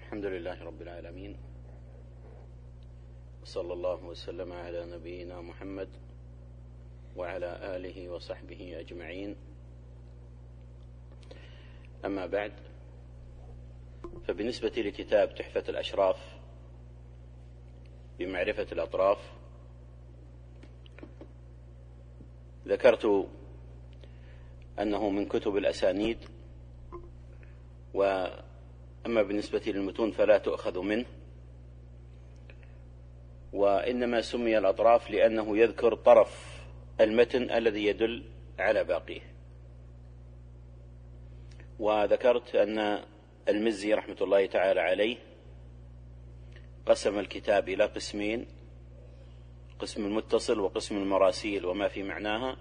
الحمد لله رب العالمين، وصلى الله وسلم على نبينا محمد وعلى آله وصحبه أجمعين. أما بعد، فبالنسبة لكتاب تحفة الأشراف بمعرفة الأطراف، ذكرت أنه من كتب الأسانيد، وأما بالنسبة للمتون فلا تؤخذ منه، وإنما سمي الأطراف لأنه يذكر طرف المتن الذي يدل على باقيه. وذكرت أن المزي رحمة الله تعالى عليه قسم الكتاب إلى قسمين: قسم المتصل وقسم المراسيل وما في معناها،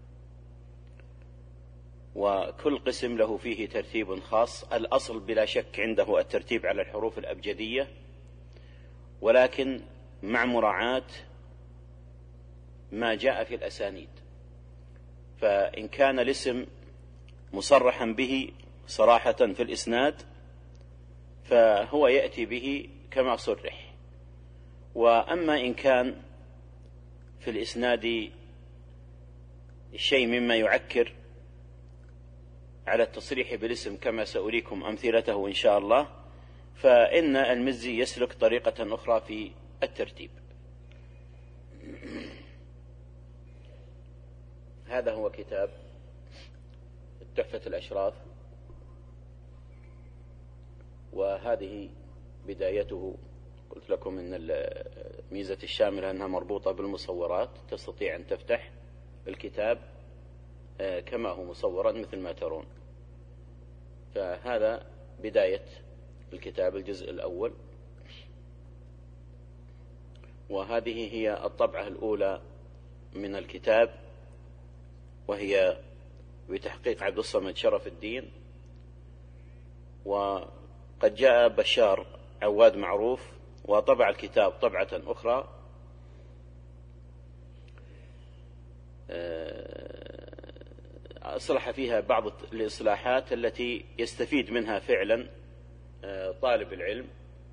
وكل قسم له فيه ترتيب خاص. الأصل بلا شك عنده الترتيب على الحروف الأبجدية، ولكن مع مراعاة ما جاء في الأسانيد، فإن كان الاسم مصرحا به صراحة في الإسناد فهو يأتي به كما صرح، وأما إن كان في الإسناد شيء مما يعكر على التصريح بالاسم كما سأريكم أمثلته إن شاء الله، فإن المزي يسلك طريقة أخرى في الترتيب. هذا هو كتاب تحفة الأشراف، وهذه بدايته. قلت لكم أن الميزة الشاملة أنها مربوطة بالمصورات، تستطيع أن تفتح الكتاب كما هو مصورا مثل ما ترون. فهذا بداية الكتاب، الجزء الأول، وهذه هي الطبعة الأولى من الكتاب، وهي بتحقيق عبد الصمد شرف الدين. وقد جاء بشار عواد معروف وطبع الكتاب طبعة أخرى أصلح فيها بعض الإصلاحات التي يستفيد منها فعلا طالب العلم،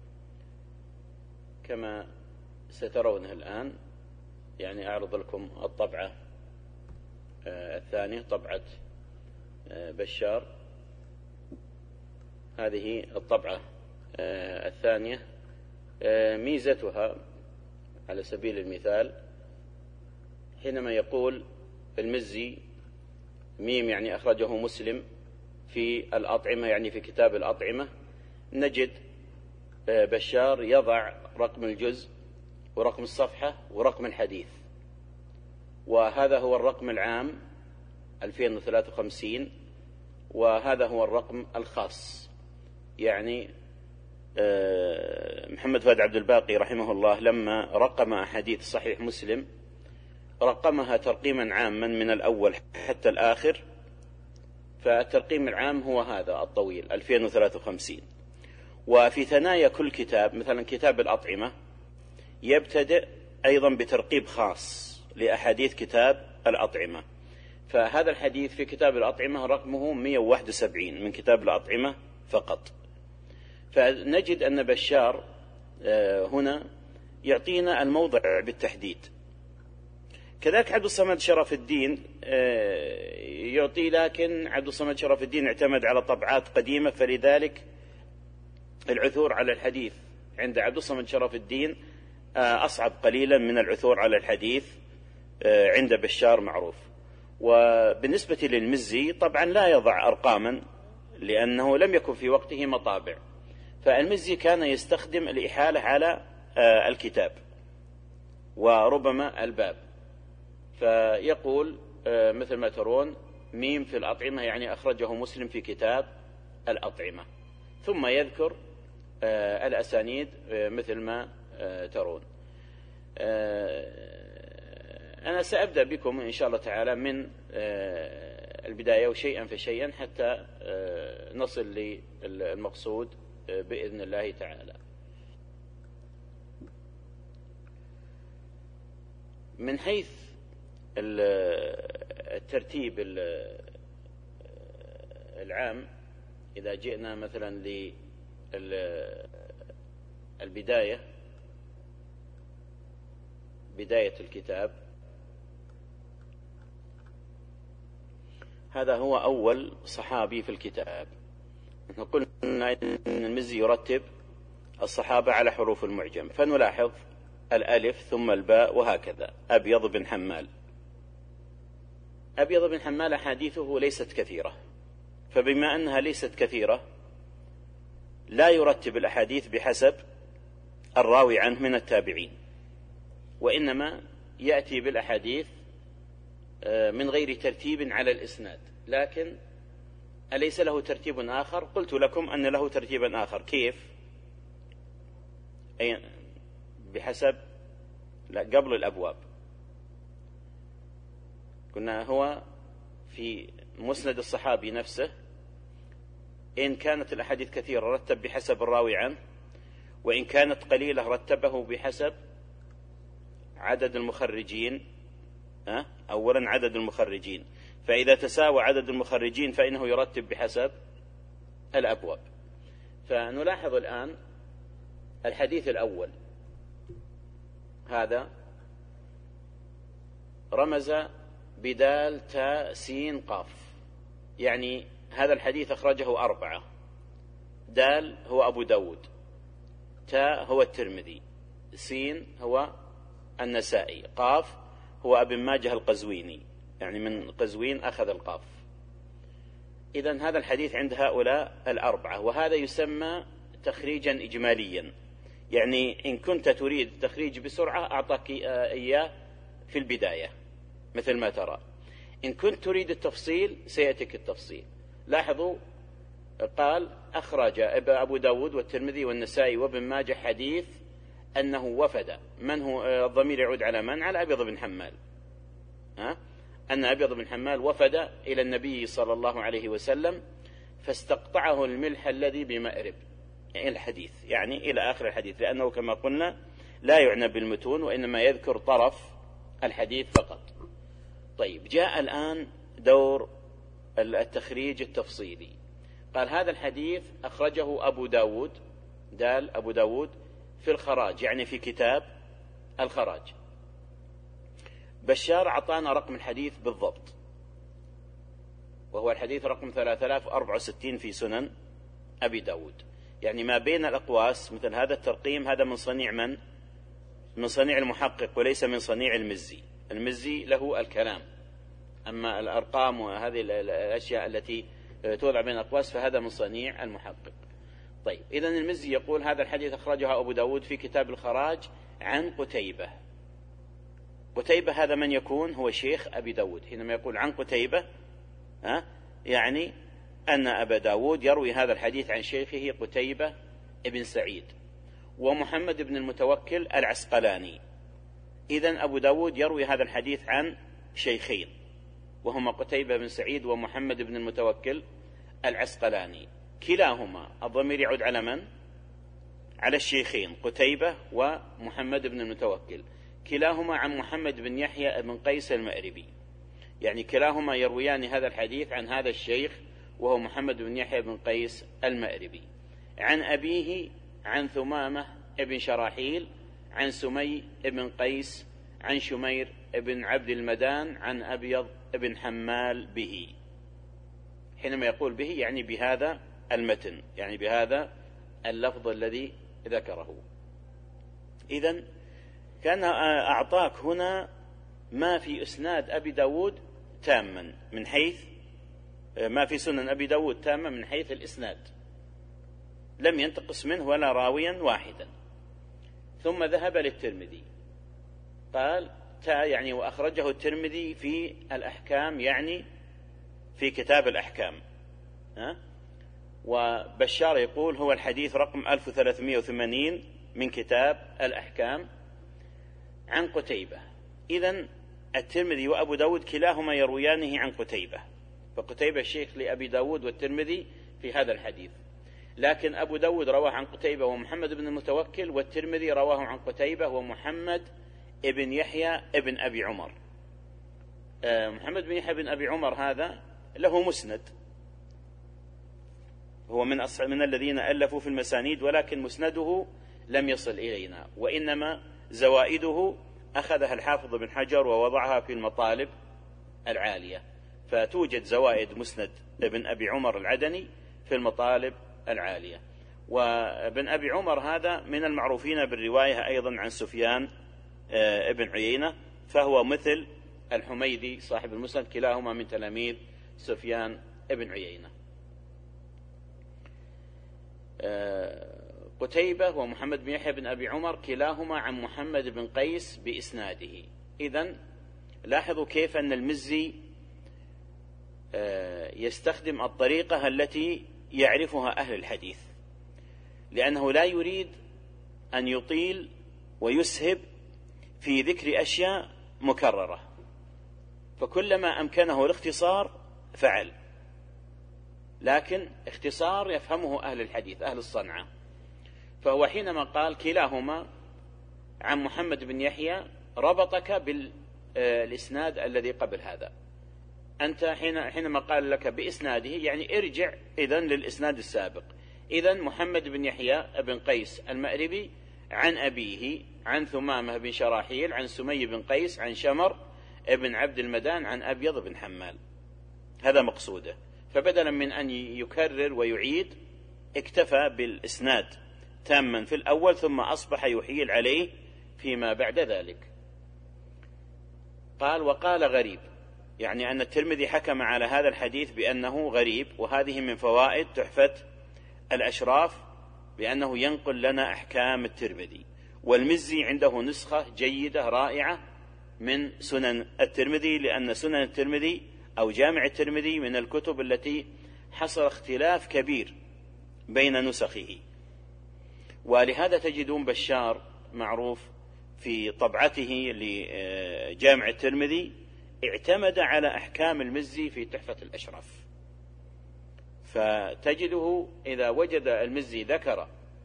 كما سترونها الآن. يعني أعرض لكم الطبعة الثانية، طبعة بشار. هذه الطبعة الثانية، ميزتها على سبيل المثال حينما يقول المزي ميم يعني أخرجه مسلم في الأطعمة، يعني في كتاب الأطعمة، نجد بشار يضع رقم الجزء ورقم الصفحة ورقم الحديث، وهذا هو الرقم العام 2053، وهذا هو الرقم الخاص. يعني محمد فؤاد عبد الباقي رحمه الله لما رقم أحاديث صحيح مسلم رقمها ترقيما عاما من الأول حتى الآخر، فالترقيم العام هو هذا الطويل 2053. وفي ثنايا كل كتاب، مثلا كتاب الأطعمة، يبتدئ أيضا بترقيب خاص لأحاديث كتاب الأطعمة. فهذا الحديث في كتاب الأطعمة رقمه 171 من كتاب الأطعمة فقط. فنجد أن بشار هنا يعطينا الموضع بالتحديد. كذلك عبد الصمد شرف الدين يعطي، لكن عبد الصمد شرف الدين اعتمد على طبعات قديمة، فلذلك العثور على الحديث عند عبد الصمد شرف الدين أصعب قليلا من العثور على الحديث عند بشار معروف. وبالنسبة للمزي طبعا لا يضع أرقاما لأنه لم يكن في وقته مطابع، فالمزي كان يستخدم الإحالة على الكتاب وربما الباب، فيقول مثل ما ترون ميم في الأطعمة يعني أخرجه مسلم في كتاب الأطعمة، ثم يذكر الأسانيد مثل ما ترون. أنا سأبدأ بكم إن شاء الله تعالى من البداية وشيئا فشيئا حتى نصل للمقصود بإذن الله تعالى. من حيث الترتيب العام، إذا جئنا مثلا بداية الكتاب. هذا هو أول صحابي في الكتاب. قلنا أن المزي يرتب الصحابة على حروف المعجم، فنلاحظ الألف ثم الباء وهكذا. أبيض بن حمال. أبيض بن حمال أحاديثه ليست كثيرة، فبما أنها ليست كثيرة لا يرتب الأحاديث بحسب الراوي عنه من التابعين، وإنما يأتي بالأحاديث من غير ترتيب على الإسناد. لكن أليس له ترتيب آخر؟ قلت لكم أن له ترتيبا آخر. كيف؟ أي بحسب، لا، قبل الأبواب. كنا هو في مسند الصحابي نفسه إن كانت الأحاديث كثيرة رتب بحسب الراوي عنه، وإن كانت قليلة رتبه بحسب عدد المخرجين. أولا عدد المخرجين، فإذا تساوى عدد المخرجين فإنه يرتب بحسب الأبواب. فنلاحظ الآن الحديث الأول هذا رمز بدال تاء سين قاف، يعني هذا الحديث أخرجه 4. دال هو أبو داود، تاء هو الترمذي، سين هو النسائي، قاف هو ابن ماجه القزويني، يعني من قزوين أخذ القاف. إذن هذا الحديث عند هؤلاء 4، وهذا يسمى تخريجا إجماليا. يعني إن كنت تريد التخريج بسرعة أعطاك إياه في البداية مثل ما ترى، إن كنت تريد التفصيل سيأتيك التفصيل. لاحظوا قال أخرج أبو داود والترمذي والنسائي وابن ماجه حديث أنه وفد. من هو الضمير؟ يعود على من؟ على أبيض بن حمال. أن أبيض بن حمال وفد إلى النبي صلى الله عليه وسلم فاستقطعه الملح الذي بمأرب، يعني الحديث، يعني إلى آخر الحديث، لأنه كما قلنا لا يعنى بالمتون وإنما يذكر طرف الحديث فقط. طيب، جاء الآن دور التخريج التفصيلي. قال هذا الحديث أخرجه أبو داود، دال أبو داود، في الخراج، يعني في كتاب الخراج. بشار أعطانا رقم الحديث بالضبط، وهو الحديث رقم 3064 في سنن أبي داود. يعني ما بين الأقواس مثل هذا الترقيم هذا من صنيع من؟ من صنيع المحقق وليس من صنيع المزي. المزي له الكلام، أما الأرقام وهذه الأشياء التي توضع بين الأقواس فهذا من صنيع المحقق. طيب، إذن المزي يقول هذا الحديث أخرجه أبو داود في كتاب الخراج عن قتيبة. قتيبة هذا من يكون؟ هو شيخ أبي داود. حينما يقول عن قتيبة يعني أن أبا داود يروي هذا الحديث عن شيخه قتيبة ابن سعيد ومحمد بن المتوكل العسقلاني. إذن أبو داود يروي هذا الحديث عن شيخين وهما قتيبة بن سعيد ومحمد بن المتوكل العسقلاني، كلاهما الضمير يعود على من؟ على الشيخين قتيبة ومحمد بن المتوكل، كلاهما عن محمد بن يحيى بن قيس المأربي، يعني كلاهما يرويان هذا الحديث عن هذا الشيخ وهو محمد بن يحيى بن قيس المأربي، عن أبيه عن ثمامة بن شراحيل عن سمي بن قيس عن شمير بن عبد المدان عن أبيض بن حمال به. حينما يقول به يعني بهذا المتن، يعني بهذا اللفظ الذي ذكره. إذن كان أعطاك هنا ما في إسناد أبي داود تاما من حيث ما في سنن أبي داود تاما من حيث الإسناد، لم ينتقص منه ولا راويا واحدا. ثم ذهب للترمذي قال يعني وأخرجه الترمذي في الأحكام، يعني في كتاب الأحكام. وبشار يقول هو الحديث رقم 1380 من كتاب الأحكام عن قتيبة. إذن الترمذي وأبو داود كلاهما يرويانه عن قتيبة، فقتيبة الشيخ لأبي داود والترمذي في هذا الحديث. لكن أبو داود رواه عن قتيبة ومحمد بن المتوكل، والترمذي رواه عن قتيبة ومحمد ابن يحيى ابن أبي عمر. محمد بن يحيى بن أبي عمر هذا له مسند، هو من الذين ألفوا في المسانيد، ولكن مسنده لم يصل إلينا، وإنما زوائده أخذها الحافظ بن حجر ووضعها في المطالب العالية، فتوجد زوائد مسند ابن أبي عمر العدني في المطالب العالية. وابن أبي عمر هذا من المعروفين بالرواية أيضا عن سفيان ابن عيينة، فهو مثل الحميدي صاحب المسند، كلاهما من تلاميذ سفيان ابن عيينة. قتيبة ومحمد بن يحيى بن أبي عمر كلاهما عن محمد بن قيس بإسناده. إذن لاحظوا كيف أن المزي يستخدم الطريقة التي يعرفها أهل الحديث، لأنه لا يريد أن يطيل ويسهب في ذكر أشياء مكررة، فكلما أمكنه الاختصار فعل، لكن اختصار يفهمه أهل الحديث أهل الصنعة. فهو حينما قال كلاهما عن محمد بن يحيى ربطك بالإسناد الذي قبل هذا. أنت حينما قال لك بإسناده يعني ارجع إذن للإسناد السابق. إذن محمد بن يحيى بن قيس المأربي عن أبيه عن ثمامة بن شراحيل عن سمي بن قيس عن شمر بن عبد المدان عن أبيض بن حمال، هذا مقصوده. فبدلا من أن يكرر ويعيد اكتفى بالإسناد تاما في الأول، ثم أصبح يحيل عليه فيما بعد ذلك. قال وقال غريب، يعني أن الترمذي حكم على هذا الحديث بأنه غريب، وهذه من فوائد تحفة الأشراف بأنه ينقل لنا أحكام الترمذي. والمزي عنده نسخة جيدة رائعة من سنن الترمذي، لأن سنن الترمذي أو جامع الترمذي من الكتب التي حصل اختلاف كبير بين نسخه، ولهذا تجدون بشار معروف في طبعته لجامع الترمذي اعتمد على أحكام المزي في تحفة الأشراف، فتجده إذا وجد المزي ذكر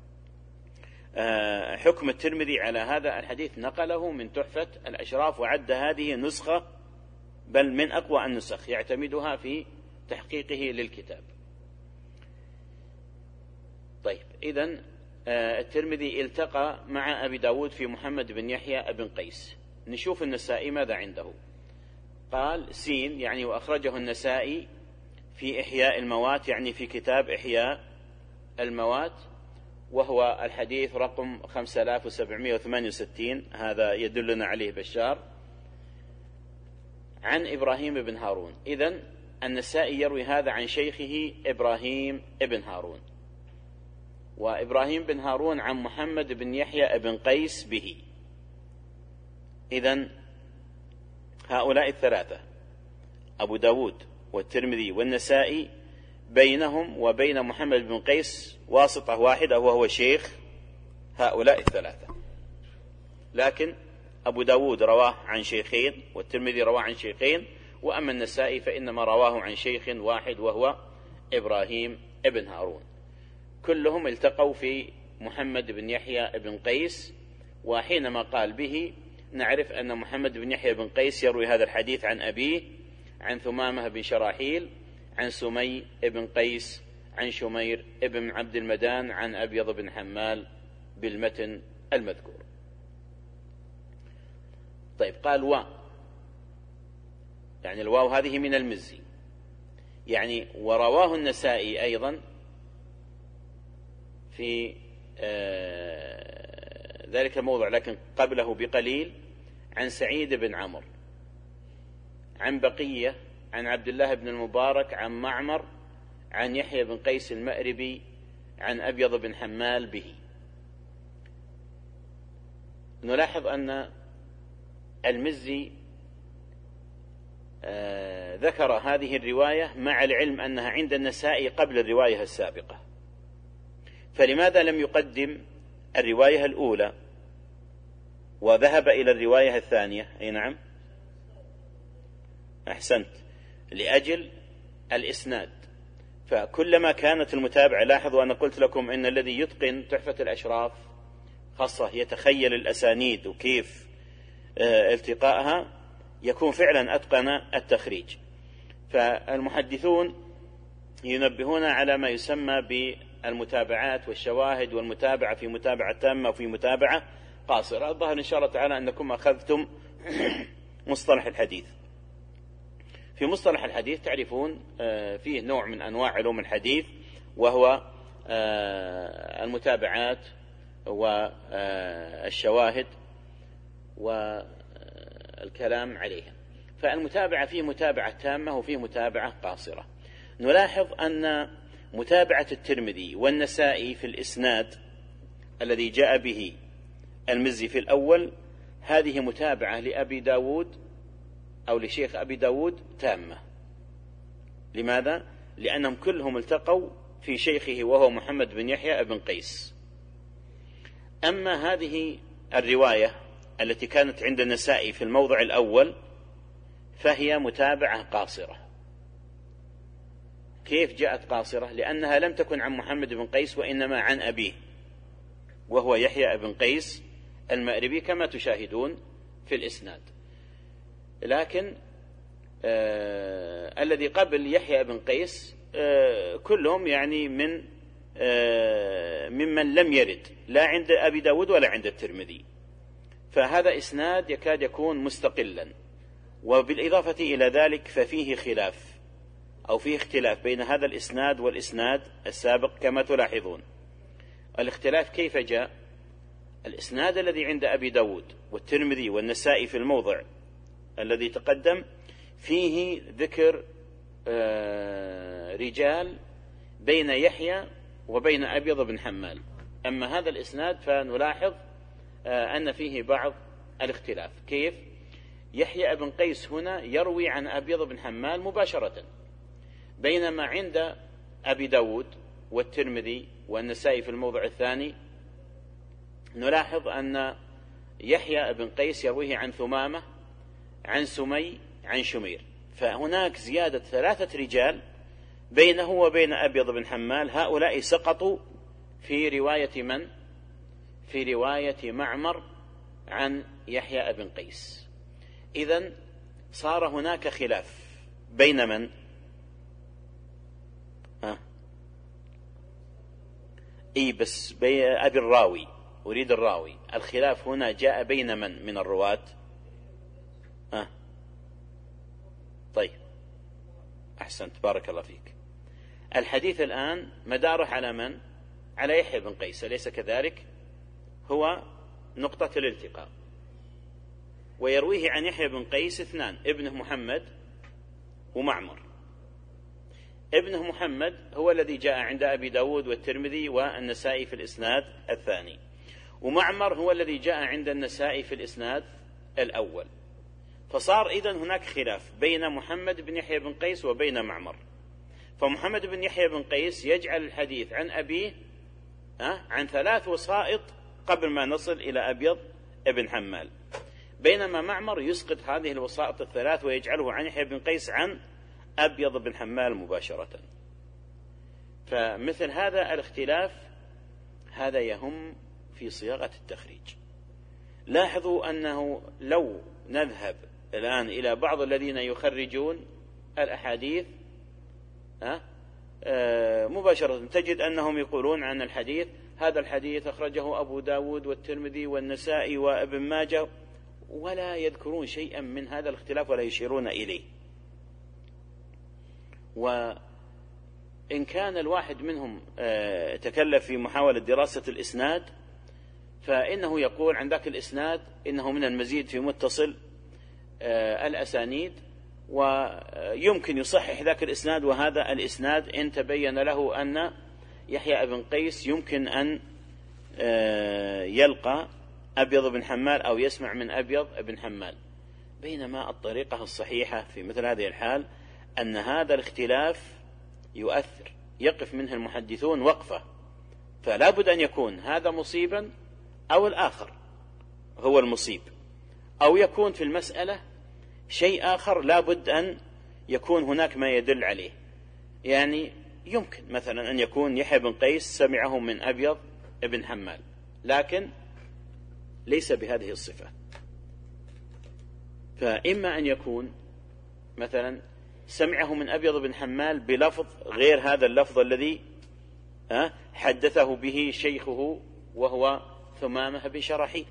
حكم الترمذي على هذا الحديث نقله من تحفة الأشراف وعد هذه نسخة بل من أقوى النسخ يعتمدها في تحقيقه للكتاب. طيب، إذن الترمذي التقى مع أبي داود في محمد بن يحيى بن قيس. نشوف النسائي ماذا عنده. قال سين، يعني وأخرجه النسائي في إحياء الموات، يعني في كتاب إحياء الموات، وهو الحديث رقم 5768، هذا يدلنا عليه بشار، عن إبراهيم بن هارون. إذن النسائي يروي هذا عن شيخه إبراهيم بن هارون، وإبراهيم بن هارون عن محمد بن يحيى بن قيس به. إذن هؤلاء الثلاثة أبو داود والترمذي والنسائي بينهم وبين محمد بن قيس واسطة واحدة وهو شيخ هؤلاء الثلاثة، لكن أبو داود رواه عن شيخين والترمذي رواه عن شيخين، وأما النسائي فإنما رواه عن شيخ واحد وهو إبراهيم بن هارون. كلهم التقوا في محمد بن يحيى بن قيس، وحينما قال به نعرف أن محمد بن يحيى بن قيس يروي هذا الحديث عن أبيه عن ثمامة بن شراحيل عن سمي بن قيس عن شمير بن عبد المدان عن أبيض بن حمال بالمتن المذكور. طيب، قال يعني الواو هذه من المزي، يعني ورواه النسائي أيضا في ذلك الموضع لكن قبله بقليل عن سعيد بن عمرو عن بقية عن عبد الله بن المبارك عن معمر عن يحيى بن قيس المأربي عن أبيض بن حمال به. نلاحظ أن المزي ذكر هذه الرواية مع العلم أنها عند النسائي قبل الرواية السابقة، فلماذا لم يقدم الرواية الأولى وذهب إلى الرواية الثانية؟ أي نعم، أحسنت، لأجل الإسناد. فكلما كانت المتابعة، لاحظوا أنا قلت لكم إن الذي يتقن تحفة الأشراف خاصة يتخيل الأسانيد وكيف التقائها يكون فعلا أتقن التخريج. فالمحدثون ينبهون على ما يسمى بالمتابعات والشواهد، والمتابعة في متابعة تامة وفي متابعة قاصرة. الظاهر إن شاء الله تعالى أنكم أخذتم مصطلح الحديث. في مصطلح الحديث تعرفون فيه نوع من أنواع علوم الحديث، وهو المتابعات والشواهد والكلام عليها. فالمتابعة فيه متابعة تامة وفيه متابعة قاصرة. نلاحظ أن متابعة الترمذي والنسائي في الإسناد الذي جاء به المزي في الأول، هذه متابعة لأبي داود أو لشيخ أبي داود تامة. لماذا؟ لأنهم كلهم التقوا في شيخه وهو محمد بن يحيى بن قيس. أما هذه الرواية التي كانت عند النسائي في الموضع الأول فهي متابعة قاصرة. كيف جاءت قاصرة؟ لأنها لم تكن عن محمد بن قيس، وإنما عن أبيه وهو يحيى بن قيس المأربي كما تشاهدون في الإسناد. لكن الذي قبل يحيى بن قيس كلهم يعني ممن لم يرد لا عند أبي داود ولا عند الترمذي، فهذا إسناد يكاد يكون مستقلا. وبالإضافة إلى ذلك ففيه خلاف أو فيه اختلاف بين هذا الإسناد والإسناد السابق كما تلاحظون. الاختلاف كيف جاء؟ الإسناد الذي عند أبي داود والترمذي والنسائي في الموضع الذي تقدم فيه ذكر رجال بين يحيى وبين أبيض بن حمال. أما هذا الإسناد فنلاحظ أن فيه بعض الاختلاف. كيف؟ يحيى بن قيس هنا يروي عن أبيض بن حمال مباشرة، بينما عند أبي داود والترمذي والنسائي في الموضع الثاني نلاحظ أن يحيى بن قيس يرويه عن ثمامة عن سمي عن شمير. فهناك زيادة 3 رجال بينه وبين أبيض بن حمال. هؤلاء سقطوا في رواية من؟ في رواية معمر عن يحيى بن قيس. إذن صار هناك خلاف بين من؟ بس أبي الراوي، أريد الراوي. الخلاف هنا جاء بين من الرواة؟ طيب أحسنت، بارك الله فيك. الحديث الآن مداره على من؟ على يحيى بن قيس، أليس كذلك؟ هو نقطة الالتقاء. ويرويه عن يحيى بن قيس 2، ابنه محمد ومعمر. ابنه محمد هو الذي جاء عند أبي داود والترمذي والنسائي في الإسناد الثاني، ومعمر هو الذي جاء عند النسائي في الإسناد الأول. فصار إذن هناك خلاف بين محمد بن يحيى بن قيس وبين معمر. فمحمد بن يحيى بن قيس يجعل الحديث عن أبيه عن 3 وسائط قبل ما نصل إلى أبيض بن حمال، بينما معمر يسقط هذه الوسائط ال3 ويجعله عن يحيى بن قيس عن أبيض بن حمال مباشرة. فمثل هذا الاختلاف هذا يهم في صياغة التخريج. لاحظوا أنه لو نذهب الآن إلى بعض الذين يخرجون الأحاديث مباشرة تجد أنهم يقولون عن الحديث هذا الحديث أخرجه أبو داود والترمذي والنسائي وابن ماجه، ولا يذكرون شيئا من هذا الاختلاف ولا يشيرون إليه. وإن كان الواحد منهم تكلف في محاولة دراسة الإسناد فإنه يقول عن ذاك الإسناد إنه من المزيد في متصل الأسانيد، ويمكن يصحح ذاك الإسناد. وهذا الإسناد إن تبين له أن يحيى بن قيس يمكن أن يلقى أبيض بن حمال أو يسمع من أبيض بن حمال. بينما الطريقة الصحيحة في مثل هذه الحال أن هذا الاختلاف يؤثر، يقف منه المحدثون وقفة، فلا بد أن يكون هذا مصيبا أو الآخر هو المصيب، أو يكون في المسألة شيء آخر لا بد أن يكون هناك ما يدل عليه. يعني يمكن مثلا أن يكون يحيى بن قيس سمعه من أبيض بن حمال، لكن ليس بهذه الصفة. فإما أن يكون مثلا سمعه من أبيض بن حمال بلفظ غير هذا اللفظ الذي حدثه به شيخه وهو ثمامة بن شراحيل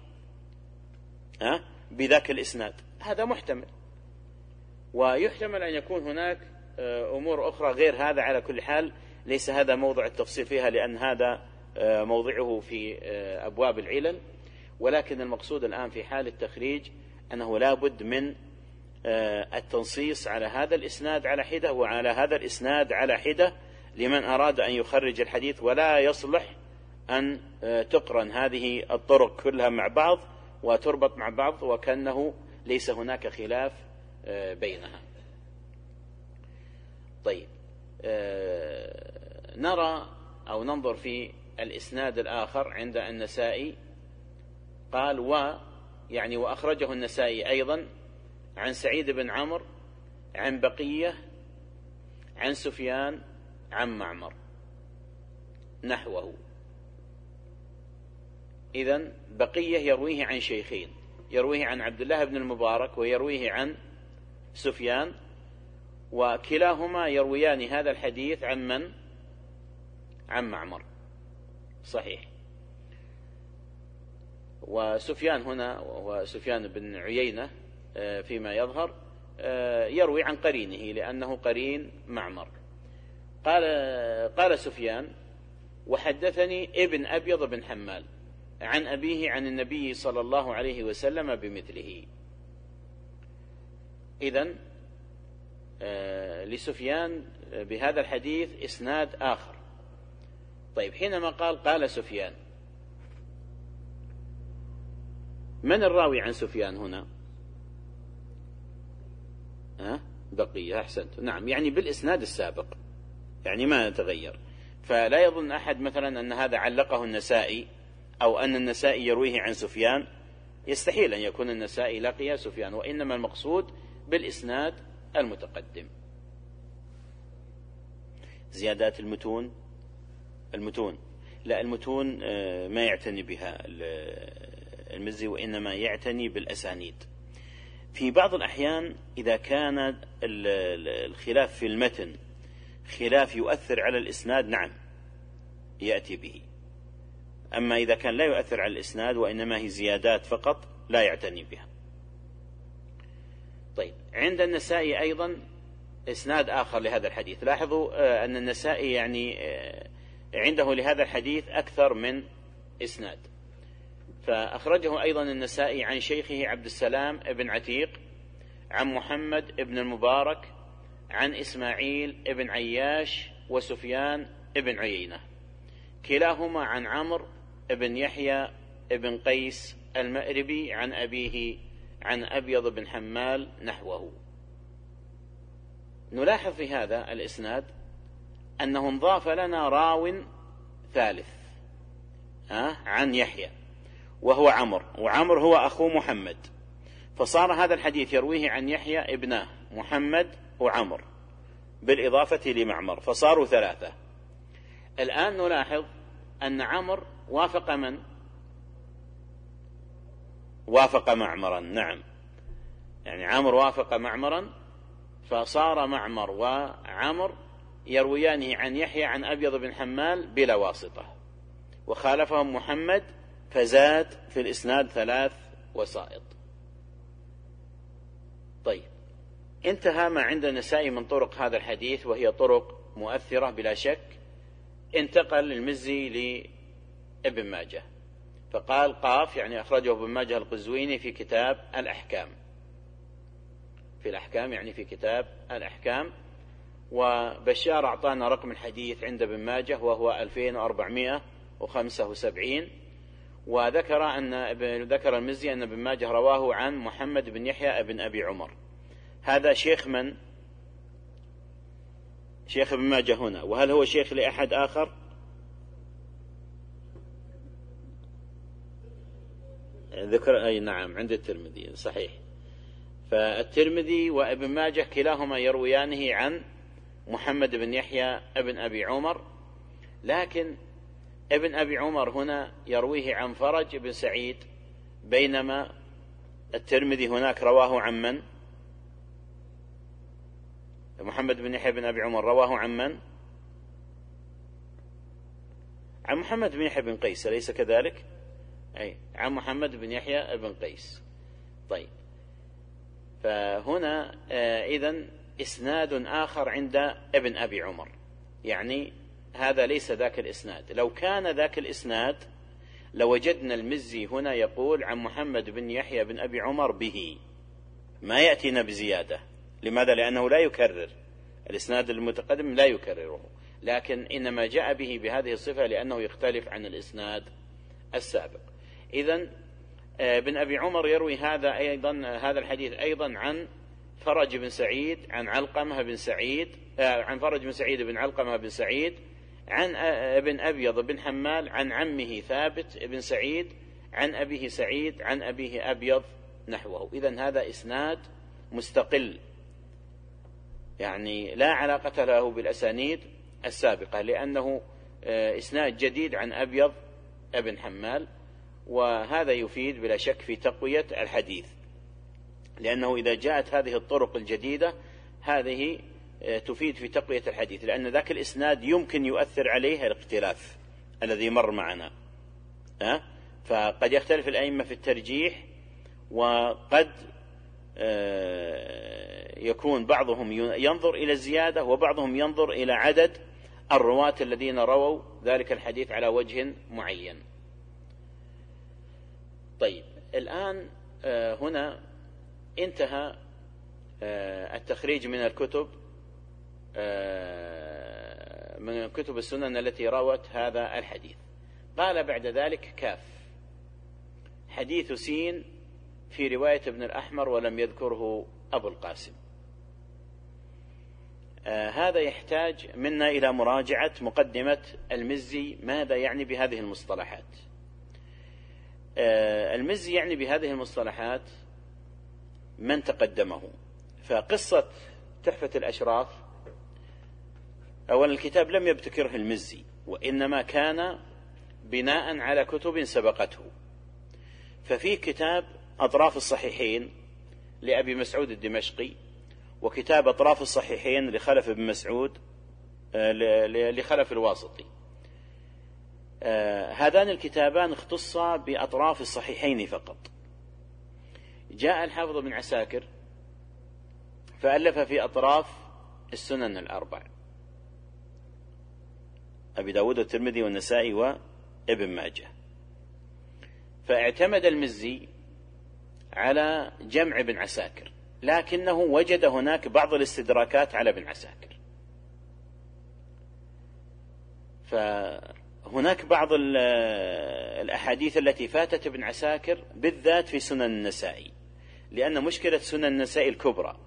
بذاك الإسناد. هذا محتمل، ويحتمل أن يكون هناك أمور أخرى غير هذا. على كل حال ليس هذا موضع التفصيل فيها، لأن هذا موضعه في أبواب العلل، ولكن المقصود الآن في حال التخريج أنه لا بد من التنصيص على هذا الإسناد على حدة وعلى هذا الإسناد على حدة لمن أراد أن يخرج الحديث، ولا يصلح أن تقرن هذه الطرق كلها مع بعض وتربط مع بعض وكأنه ليس هناك خلاف بينها. طيب، نرى أو ننظر في الإسناد الآخر عند النسائي. قال وأخرجه النسائي أيضا عن سعيد بن عمرو عن بقية عن سفيان عن معمر نحوه. إذن بقية يرويه عن شيخين، يرويه عن عبد الله بن المبارك ويرويه عن سفيان، وكلاهما يرويان هذا الحديث عن من؟ عن معمر. صحيح. وسفيان هنا وهو سفيان بن عيينة فيما يظهر يروي عن قرينه لأنه قرين معمر. قال سفيان: وحدثني ابن أبيض بن حمال عن أبيه عن النبي صلى الله عليه وسلم بمثله. إذن لسفيان بهذا الحديث إسناد آخر. طيب، حينما قال سفيان، من الراوي عن سفيان هنا؟ بقية. أحسنت. نعم، يعني بالإسناد السابق، يعني ما تغير. فلا يظن أحد مثلا أن هذا علقه النسائي أو أن النسائي يرويه عن سفيان. يستحيل أن يكون النسائي لقي سفيان، وإنما المقصود بالإسناد المتقدم. زيادات المتون لا، المتون ما يعتني بها المزي، وإنما يعتني بالأسانيد. في بعض الأحيان إذا كان الخلاف في المتن خلاف يؤثر على الإسناد، نعم يأتي به. أما إذا كان لا يؤثر على الإسناد وإنما هي زيادات فقط لا يعتني بها. طيب، عند النسائي أيضا إسناد آخر لهذا الحديث. لاحظوا أن النسائي يعني عنده لهذا الحديث أكثر من إسناد. فأخرجه أيضا النسائي عن شيخه عبد السلام بن عتيق عن محمد بن المبارك عن إسماعيل بن عياش وسفيان بن عيينة، كلاهما عن عمرو بن يحيى بن قيس المأربي عن أبيه عن أبيض بن حمال نحوه. نلاحظ في هذا الإسناد أنه انضاف لنا راو ثالث عن يحيى وهو عمرو، وعمرو هو أخو محمد، فصار هذا الحديث يرويه عن يحيى ابنه محمد وعمرو بالإضافة لمعمر، فصاروا ثلاثة. الآن نلاحظ أن عمرو وافق من؟ وافق معمرا. نعم، يعني عمرو وافق معمرا، فصار معمر وعمرو يرويانه عن يحيى عن أبيض بن حمال بلا واسطة، وخالفهم محمد فزاد في الإسناد 3 وسائط. طيب، انتهى ما عند النسائي من طرق هذا الحديث، وهي طرق مؤثرة بلا شك. انتقل المزي لابن ماجه، فقال قاف، يعني أخرجه ابن ماجه القزويني في كتاب الأحكام، في الأحكام يعني في كتاب الأحكام. وبشار أعطانا رقم الحديث عند ابن ماجه وهو 2475، وذكر المزي أن ابن ماجه رواه عن محمد بن يحيى بن أبي عمر. هذا شيخ من؟ شيخ ابن ماجه هنا. وهل هو شيخ لأحد آخر؟ ذكر أي نعم، عند الترمذي. صحيح. فالترمذي وابن ماجه كلاهما يرويانه عن محمد بن يحيى ابن أبي عمر، لكن ابن أبي عمر هنا يرويه عن فرج بن سعيد، بينما الترمذي هناك رواه عن من؟ محمد بن يحيى بن أبي عمر رواه عن من؟ عن محمد بن يحيى بن قيس، أليس كذلك؟ أي عن محمد بن يحيى بن قيس. طيب، فهنا إذن إسناد آخر عند ابن أبي عمر، يعني هذا ليس ذاك الإسناد. لو كان ذاك الإسناد لوجدنا المزي هنا يقول عن محمد بن يحيى بن أبي عمر به، ما يأتينا بزيادة. لماذا؟ لأنه لا يكرر، الإسناد المتقدم لا يكرره، لكن إنما جاء به بهذه الصفة لأنه يختلف عن الإسناد السابق. إذن بن أبي عمر يروي هذا الحديث أيضا عن فرج بن سعيد عن علقمة بن سعيد، عن فرج بن سعيد بن علقمة بن سعيد عن ابن أبيض بن حمال عن عمه ثابت بن سعيد عن أبيه سعيد عن أبيه أبيض نحوه. إذن هذا إسناد مستقل، يعني لا علاقة له بالأسانيد السابقة، لأنه إسناد جديد عن أبيض ابن حمال، وهذا يفيد بلا شك في تقوية الحديث، لأنه إذا جاءت هذه الطرق الجديدة هذه تفيد في تقوية الحديث، لأن ذاك الإسناد يمكن يؤثر عليه الاختلاف الذي مر معنا. فقد يختلف الأئمة في الترجيح، وقد يكون بعضهم ينظر إلى الزيادة وبعضهم ينظر إلى عدد الرواة الذين رووا ذلك الحديث على وجه معين. طيب، الآن هنا انتهى التخريج من الكتب، من كتب السنن التي روت هذا الحديث. قال بعد ذلك كاف: حديث سين في رواية ابن الأحمر ولم يذكره أبو القاسم. هذا يحتاج منا إلى مراجعة مقدمة المزي، ماذا يعني بهذه المصطلحات. المزي يعني بهذه المصطلحات من تقدمه. فقصة تحفة الأشراف، أولا الكتاب لم يبتكره المزي، وإنما كان بناء على كتب سبقته. ففي كتاب أطراف الصحيحين لأبي مسعود الدمشقي، وكتاب أطراف الصحيحين لخلف بن مسعود لخلف الواسطي. هذان الكتابان اختصا بأطراف الصحيحين فقط. جاء الحافظ بن عساكر فألف في أطراف السنن الأربع، أبي داود والترمذي والنسائي وابن ماجه. فاعتمد المزي على جمع ابن عساكر، لكنه وجد هناك بعض الاستدراكات على ابن عساكر. فهناك بعض الأحاديث التي فاتت ابن عساكر بالذات في سنن النسائي، لأن مشكلة سنن النسائي الكبرى،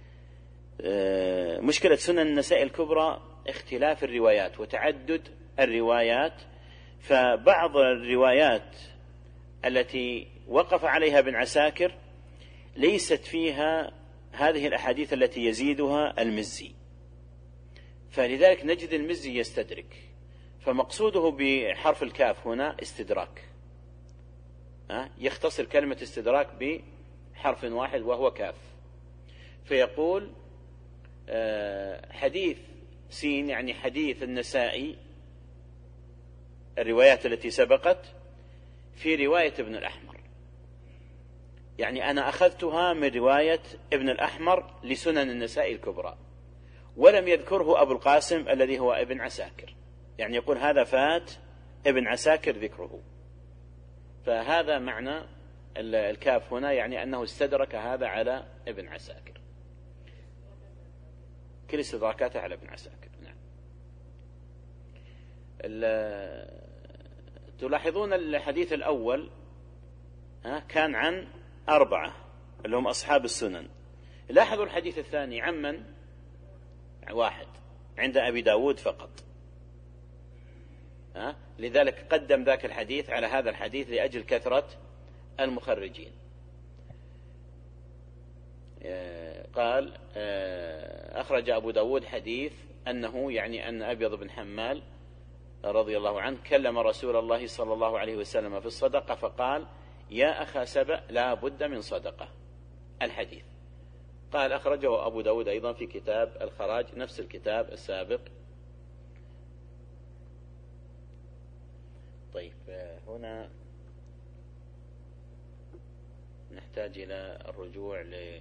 مشكلة سنن النسائي الكبرى اختلاف الروايات وتعدد الروايات. فبعض الروايات التي وقف عليها ابن عساكر ليست فيها هذه الأحاديث التي يزيدها المزي، فلذلك نجد المزي يستدرك. فمقصوده بحرف الكاف هنا استدراك، يختصر كلمة استدراك بحرف واحد وهو كاف. فيقول حديث سين يعني حديث النسائي، الروايات التي سبقت في رواية ابن الأحمر، يعني أنا أخذتها من رواية ابن الأحمر لسنن النسائي الكبرى، ولم يذكره أبو القاسم الذي هو ابن عساكر، يعني يقول هذا فات ابن عساكر ذكره. فهذا معنى الكاف هنا، يعني أنه استدرك هذا على ابن عساكر، كل استدراكاته على ابن عساكر. نعم. تلاحظون الحديث الأول كان عن 4 اللي هم أصحاب السنن. لاحظوا الحديث الثاني عن من؟ 1 عند أبي داود فقط. لذلك قدم ذاك الحديث على هذا الحديث لأجل كثرة المخرجين. قال أخرج أبو داود حديث أنه يعني أن أبيض بن حمال رضي الله عنه كلم رسول الله صلى الله عليه وسلم في الصدقة فقال: يا أخا سبأ لا بد من صدقة. الحديث. قال أخرجه أبو داود أيضا في كتاب الخراج، نفس الكتاب السابق. طيب هنا نحتاج إلى الرجوع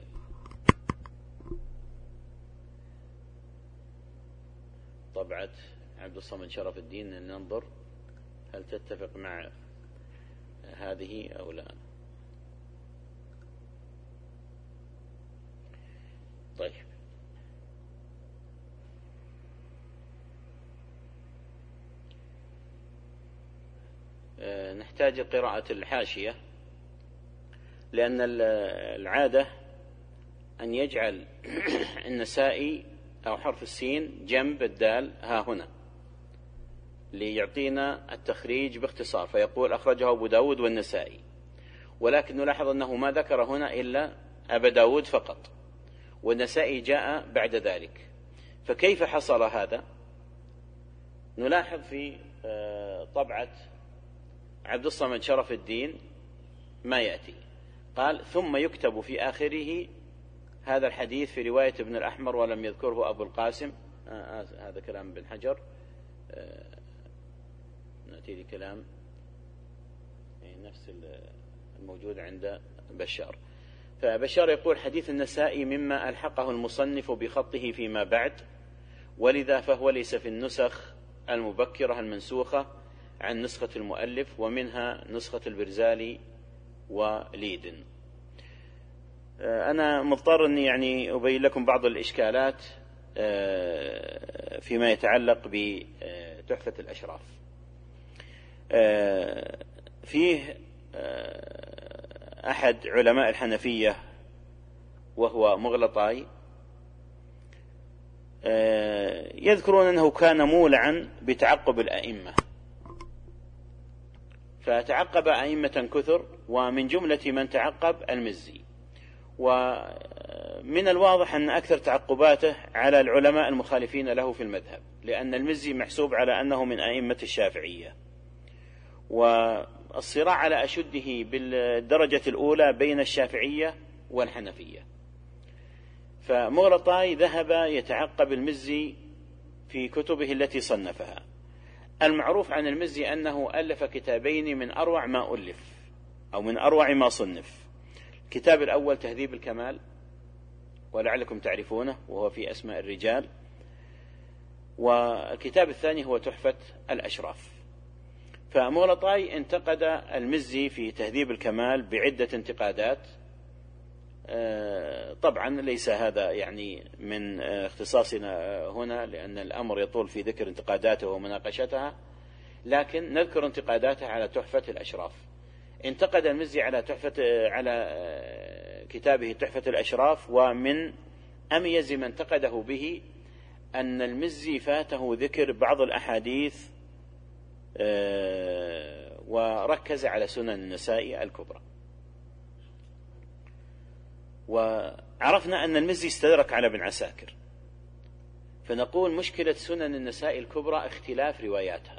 لطبعة عبد الصمد شرف الدين، ننظر هل تتفق مع هذه أو لا. طيب نحتاج قراءة الحاشية، لأن العادة أن يجعل النسائي أو حرف السين جنب الدال ها هنا ليعطينا التخريج باختصار، فيقول أخرجه أبو داود والنسائي، ولكن نلاحظ أنه ما ذكر هنا إلا أبا داود فقط، والنسائي جاء بعد ذلك. فكيف حصل هذا؟ نلاحظ في طبعة عبد الصمد شرف الدين ما يأتي، قال ثم يكتب في آخره هذا الحديث في رواية ابن الأحمر ولم يذكره أبو القاسم. هذا كلام ابن حجر، نأتي لكلام نفس الموجود عند بشار. فبشار يقول حديث النسائي مما ألحقه المصنف بخطه فيما بعد، ولذا فهو ليس في النسخ المبكرة المنسوخة عن نسخة المؤلف، ومنها نسخة البرزالي وليدن. أنا مضطر أني يعني أبين لكم بعض الإشكالات فيما يتعلق بتحفة الأشراف. فيه أحد علماء الحنفية وهو مغلطاي يذكرون أنه كان مولعا بتعقب الأئمة، فتعقب أئمة كثر، ومن جملة من تعقب المزي، ومن الواضح أن أكثر تعقباته على العلماء المخالفين له في المذهب، لأن المزي محسوب على أنه من أئمة الشافعية، والصراع على أشده بالدرجة الأولى بين الشافعية والحنفية. فمغلطاي ذهب يتعقب المزي في كتبه التي صنفها. المعروف عن المزي أنه ألف كتابين من أروع ما ألف أو من أروع ما صنف. الكتاب الأول تهذيب الكمال، ولعلكم تعرفونه، وهو في أسماء الرجال، والكتاب الثاني هو تحفة الأشراف. فمغلطاي انتقد المزي في تهذيب الكمال بعدة انتقادات. طبعا ليس هذا يعني من اختصاصنا هنا، لأن الأمر يطول في ذكر انتقاداته ومناقشتها، لكن نذكر انتقاداته على تحفة الأشراف. انتقد المزي على كتابه تحفة الأشراف، ومن أميز ما انتقده به أن المزي فاته ذكر بعض الأحاديث وركز على سنن النسائي الكبرى. وعرفنا أن المزي استدرك على ابن عساكر، فنقول مشكلة سنن النسائي الكبرى اختلاف رواياتها.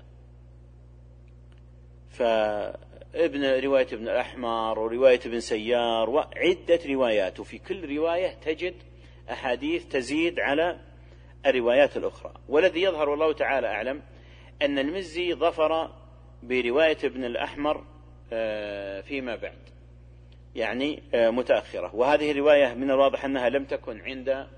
رواية ابن الأحمر ورواية ابن سيار وعدة روايات، وفي كل رواية تجد أحاديث تزيد على الروايات الأخرى. والذي يظهر والله تعالى أعلم أن المزي ظفر برواية ابن الأحمر فيما بعد، يعني متأخرة، وهذه الرواية من الواضح أنها لم تكن عند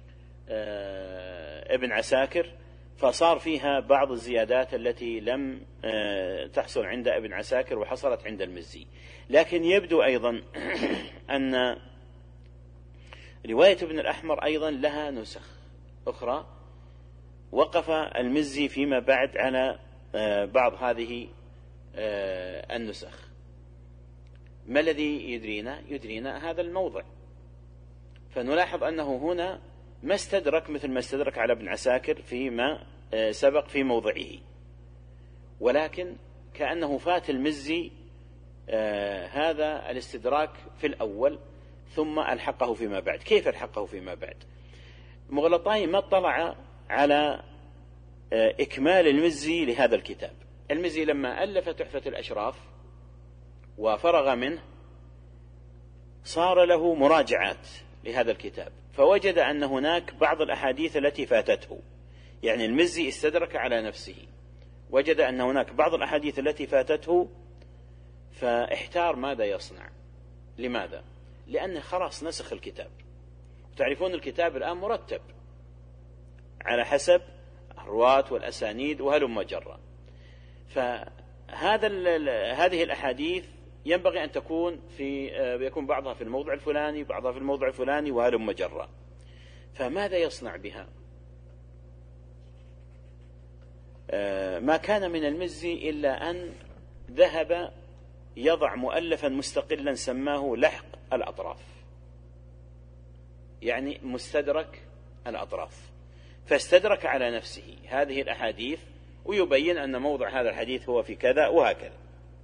ابن عساكر، فصار فيها بعض الزيادات التي لم تحصل عند ابن عساكر وحصلت عند المزي. لكن يبدو أيضا أن رواية ابن الأحمر أيضا لها نسخ أخرى، وقف المزي فيما بعد على بعض هذه النسخ. ما الذي يدرينا هذا الموضع؟ فنلاحظ أنه هنا ما استدرك مثل ما استدرك على ابن عساكر فيما سبق في موضعه، ولكن كأنه فات المزي هذا الاستدراك في الأول ثم ألحقه فيما بعد. كيف ألحقه فيما بعد؟ مغلطاي ما اطلع على إكمال المزي لهذا الكتاب. المزي لما ألف تحفة الأشراف وفرغ منه صار له مراجعات لهذا الكتاب، فوجد أن هناك بعض الأحاديث التي فاتته، يعني المزي استدرك على نفسه، وجد أن هناك بعض الأحاديث التي فاتته، فاحتار ماذا يصنع. لماذا؟ لأنه خلاص نسخ الكتاب، تعرفون الكتاب الآن مرتب على حسب الرواة والأسانيد وهلم جرا، هذه الأحاديث ينبغي أن يكون بعضها في الموضع الفلاني، بعضها في الموضع الفلاني وهلم جرا. فماذا يصنع بها؟ ما كان من المزي إلا أن ذهب يضع مؤلفا مستقلا سماه لحق الأطراف، يعني مستدرك الأطراف، فاستدرك على نفسه هذه الأحاديث ويبين أن موضع هذا الحديث هو في كذا وهكذا.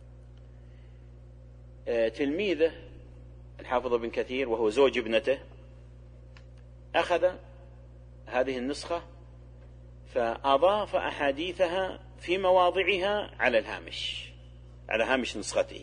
تلميذه الحافظ ابن كثير وهو زوج ابنته أخذ هذه النسخة فأضاف أحاديثها في مواضعها على الهامش، على هامش نسخته.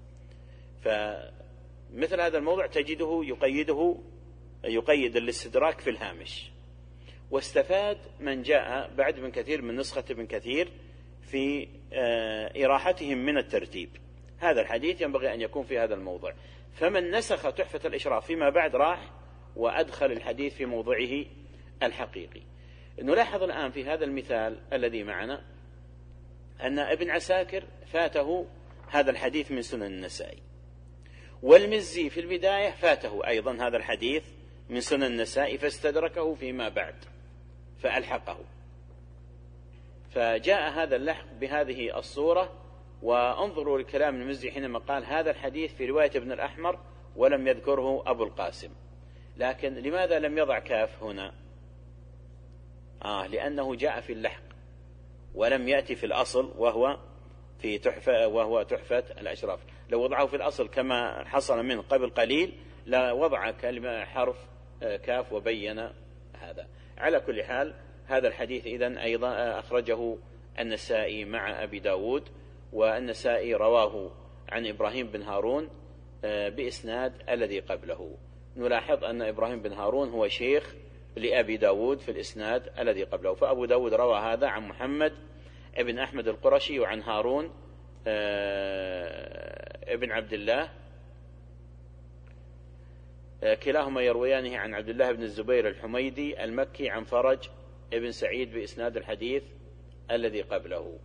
فمثل هذا الموضع تجده يقيد الاستدراك في الهامش. واستفاد من جاء بعد ابن كثير من نسخة ابن كثير في إراحتهم من الترتيب، هذا الحديث ينبغي أن يكون في هذا الموضع. فمن نسخ تحفة الإشراف فيما بعد راح وأدخل الحديث في موضعه الحقيقي. نلاحظ الآن في هذا المثال الذي معنا أن ابن عساكر فاته هذا الحديث من سنن النسائي، والمزي في البداية فاته أيضا هذا الحديث من سنن النسائي فاستدركه فيما بعد فألحقه. فجاء هذا اللحق بهذه الصورة. وانظروا لكلام المزي حينما قال هذا الحديث في رواية ابن الأحمر ولم يذكره أبو القاسم. لكن لماذا لم يضع كاف هنا؟ لأنه جاء في اللحق ولم يأتي في الأصل وهو تحفة الأشراف. لو وضعه في الأصل كما حصل من قبل قليل لوضع كلمة حرف كاف وبين هذا. على كل حال هذا الحديث إذن أيضا أخرجه النسائي مع أبي داود، والنسائي رواه عن إبراهيم بن هارون بإسناد الذي قبله. نلاحظ أن إبراهيم بن هارون هو شيخ لأبي داود في الإسناد الذي قبله، فأبو داود روى هذا عن محمد ابن أحمد القرشي وعن هارون ابن عبد الله، كلاهما يرويانه عن عبد الله بن الزبير الحميدي المكي عن فرج ابن سعيد بإسناد الحديث الذي قبله.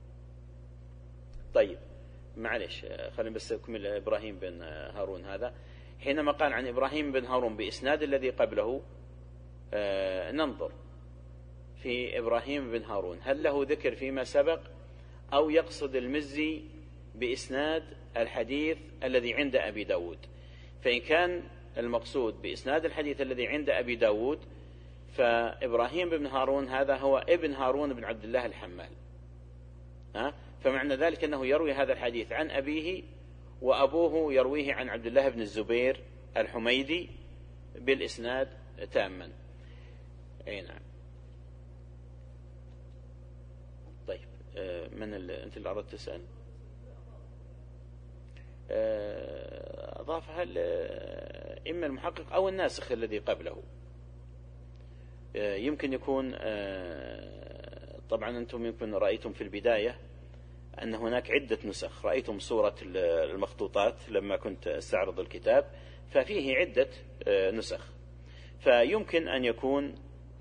طيب معلش خلينا بس نكمل إبراهيم بن هارون هذا. حينما قال عن إبراهيم بن هارون بإسناد الذي قبله ننظر في إبراهيم بن هارون هل له ذكر فيما سبق أو يقصد المزي بإسناد الحديث الذي عند أبي داود. فإن كان المقصود بإسناد الحديث الذي عند أبي داود فإبراهيم بن هارون هذا هو ابن هارون بن عبد الله الحمال، فمعنى ذلك أنه يروي هذا الحديث عن أبيه وأبوه يرويه عن عبد الله بن الزبير الحميدي بالإسناد تاما. أي نعم. طيب أنت اللي أردت تسأل؟ أضافها إما المحقق أو الناسخ الذي قبله. يمكن يكون طبعا أنتم يمكن رأيتم في البداية أن هناك عدة نسخ، رأيتم صورة المخطوطات لما كنت أستعرض الكتاب ففيه عدة نسخ، فيمكن أن يكون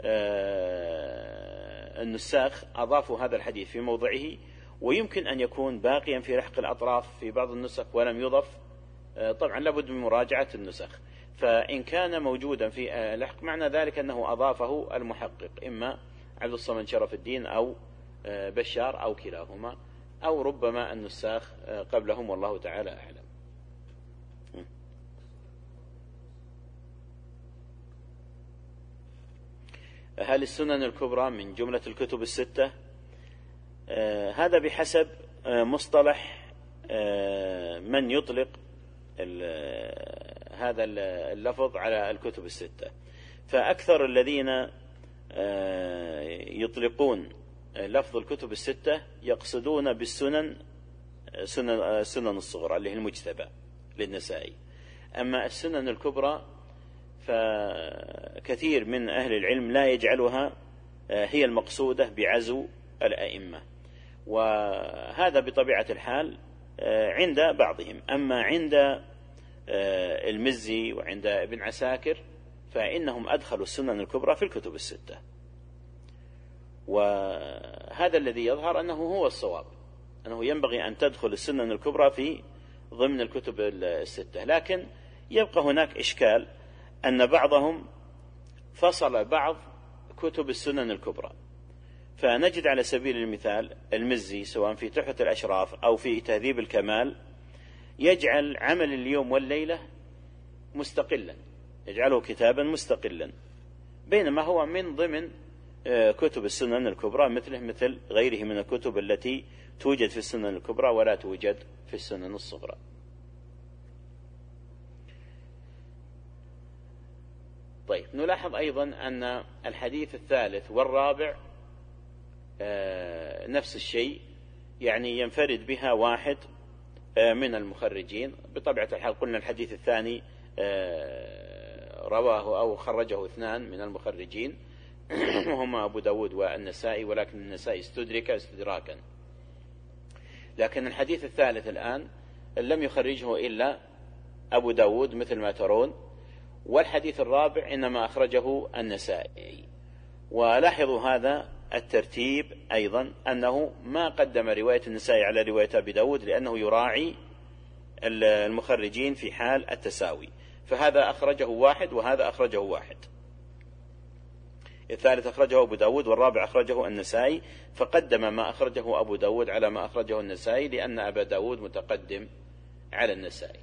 النساخ أضافوا هذا الحديث في موضعه، ويمكن أن يكون باقيا في لحق الأطراف في بعض النسخ ولم يضف. طبعا لابد من مراجعة النسخ، فإن كان موجودا في لحق معنى ذلك أنه أضافه المحقق إما عبد الصمد شرف الدين أو بشار أو كلاهما، أو ربما النساخ قبلهم، والله تعالى أعلم. هل السنن الكبرى من جملة الكتب الستة؟ هذا بحسب مصطلح من يطلق هذا اللفظ على الكتب الستة. فأكثر الذين يطلقون لفظ الكتب الستة يقصدون بالسنن السنن الصغرى اللي هي المجتبى للنسائي. أما السنن الكبرى فكثير من أهل العلم لا يجعلها هي المقصودة بعزو الأئمة، وهذا بطبيعة الحال عند بعضهم. أما عند المزي وعند ابن عساكر فإنهم أدخلوا السنن الكبرى في الكتب الستة، وهذا الذي يظهر أنه هو الصواب، أنه ينبغي أن تدخل السنن الكبرى في ضمن الكتب الستة. لكن يبقى هناك إشكال أن بعضهم فصل بعض كتب السنن الكبرى، فنجد على سبيل المثال المزي سواء في تحفة الأشراف أو في تهذيب الكمال يجعل عمل اليوم والليلة مستقلا، يجعله كتابا مستقلا، بينما هو من ضمن كتب السنن الكبرى مثل غيره من الكتب التي توجد في السنن الكبرى ولا توجد في السنن الصغرى. طيب، نلاحظ أيضا أن الحديث الثالث والرابع نفس الشيء، يعني ينفرد بها واحد من المخرجين. بطبيعة الحال قلنا الحديث الثاني رواه أو خرجه اثنان من المخرجين وهما أبو داود والنسائي، ولكن النسائي استدرك استدراكا. لكن الحديث الثالث الآن لم يخرجه إلا أبو داود مثل ما ترون، والحديث الرابع إنما أخرجه النسائي. ولاحظوا هذا الترتيب أيضا، أنه ما قدم رواية النسائي على رواية أبي داود لأنه يراعي المخرجين في حال التساوي، فهذا أخرجه واحد وهذا أخرجه واحد. الثالث أخرجه أبو داود والرابع أخرجه النسائي، فقدم ما أخرجه أبو داود على ما أخرجه النسائي لأن أبا داود متقدم على النسائي.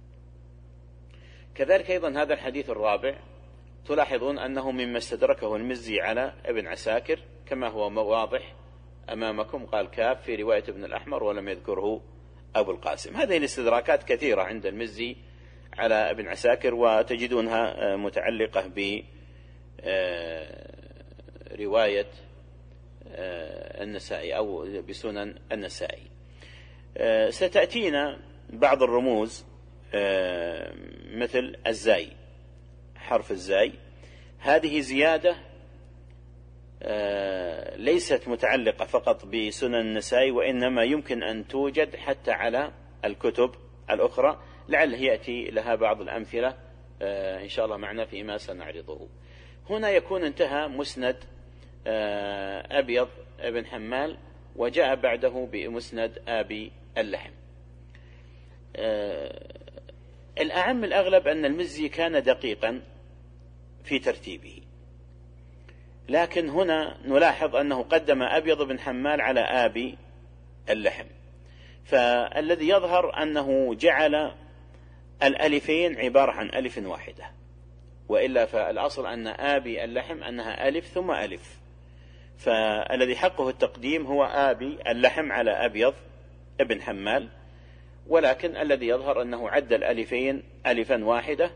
كذلك أيضا هذا الحديث الرابع تلاحظون أنه مما استدركه المزي على ابن عساكر كما هو واضح أمامكم، قال كاف في رواية ابن الأحمر ولم يذكره أبو القاسم. هذه الاستدراكات كثيرة عند المزي على ابن عساكر، وتجدونها متعلقة برواية النسائي أو بسنن النسائي. ستأتينا بعض الرموز مثل الزاي، حرف الزاي، هذه زيادة ليست متعلقة فقط بسنن النسائي، وإنما يمكن أن توجد حتى على الكتب الأخرى، لعل يأتي لها بعض الأمثلة إن شاء الله معنا فيما سنعرضه. هنا يكون انتهى مسند أبيض بن حمال، وجاء بعده بمسند أبي اللحم. الأعم الأغلب أن المزي كان دقيقا في ترتيبه، لكن هنا نلاحظ أنه قدم أبيض بن حمال على أبي اللحم، فالذي يظهر أنه جعل الألفين عبارة عن ألف واحدة، وإلا فالأصل أن أبي اللحم أنها ألف ثم ألف، فالذي حقه التقديم هو أبي اللحم على أبيض بن حمال، ولكن الذي يظهر أنه عد الألفين ألفا واحدة،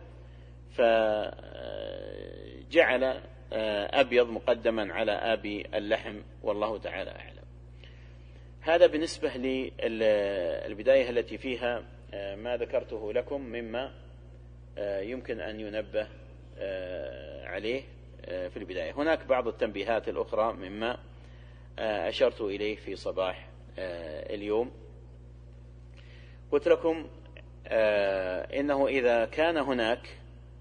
فجعل أبيض مقدما على أبي اللحم، والله تعالى أعلم. هذا بالنسبة للبداية التي فيها ما ذكرته لكم مما يمكن أن ينبه عليه في البداية. هناك بعض التنبيهات الأخرى مما أشرت إليه في صباح اليوم. قلت لكم إنه إذا كان هناك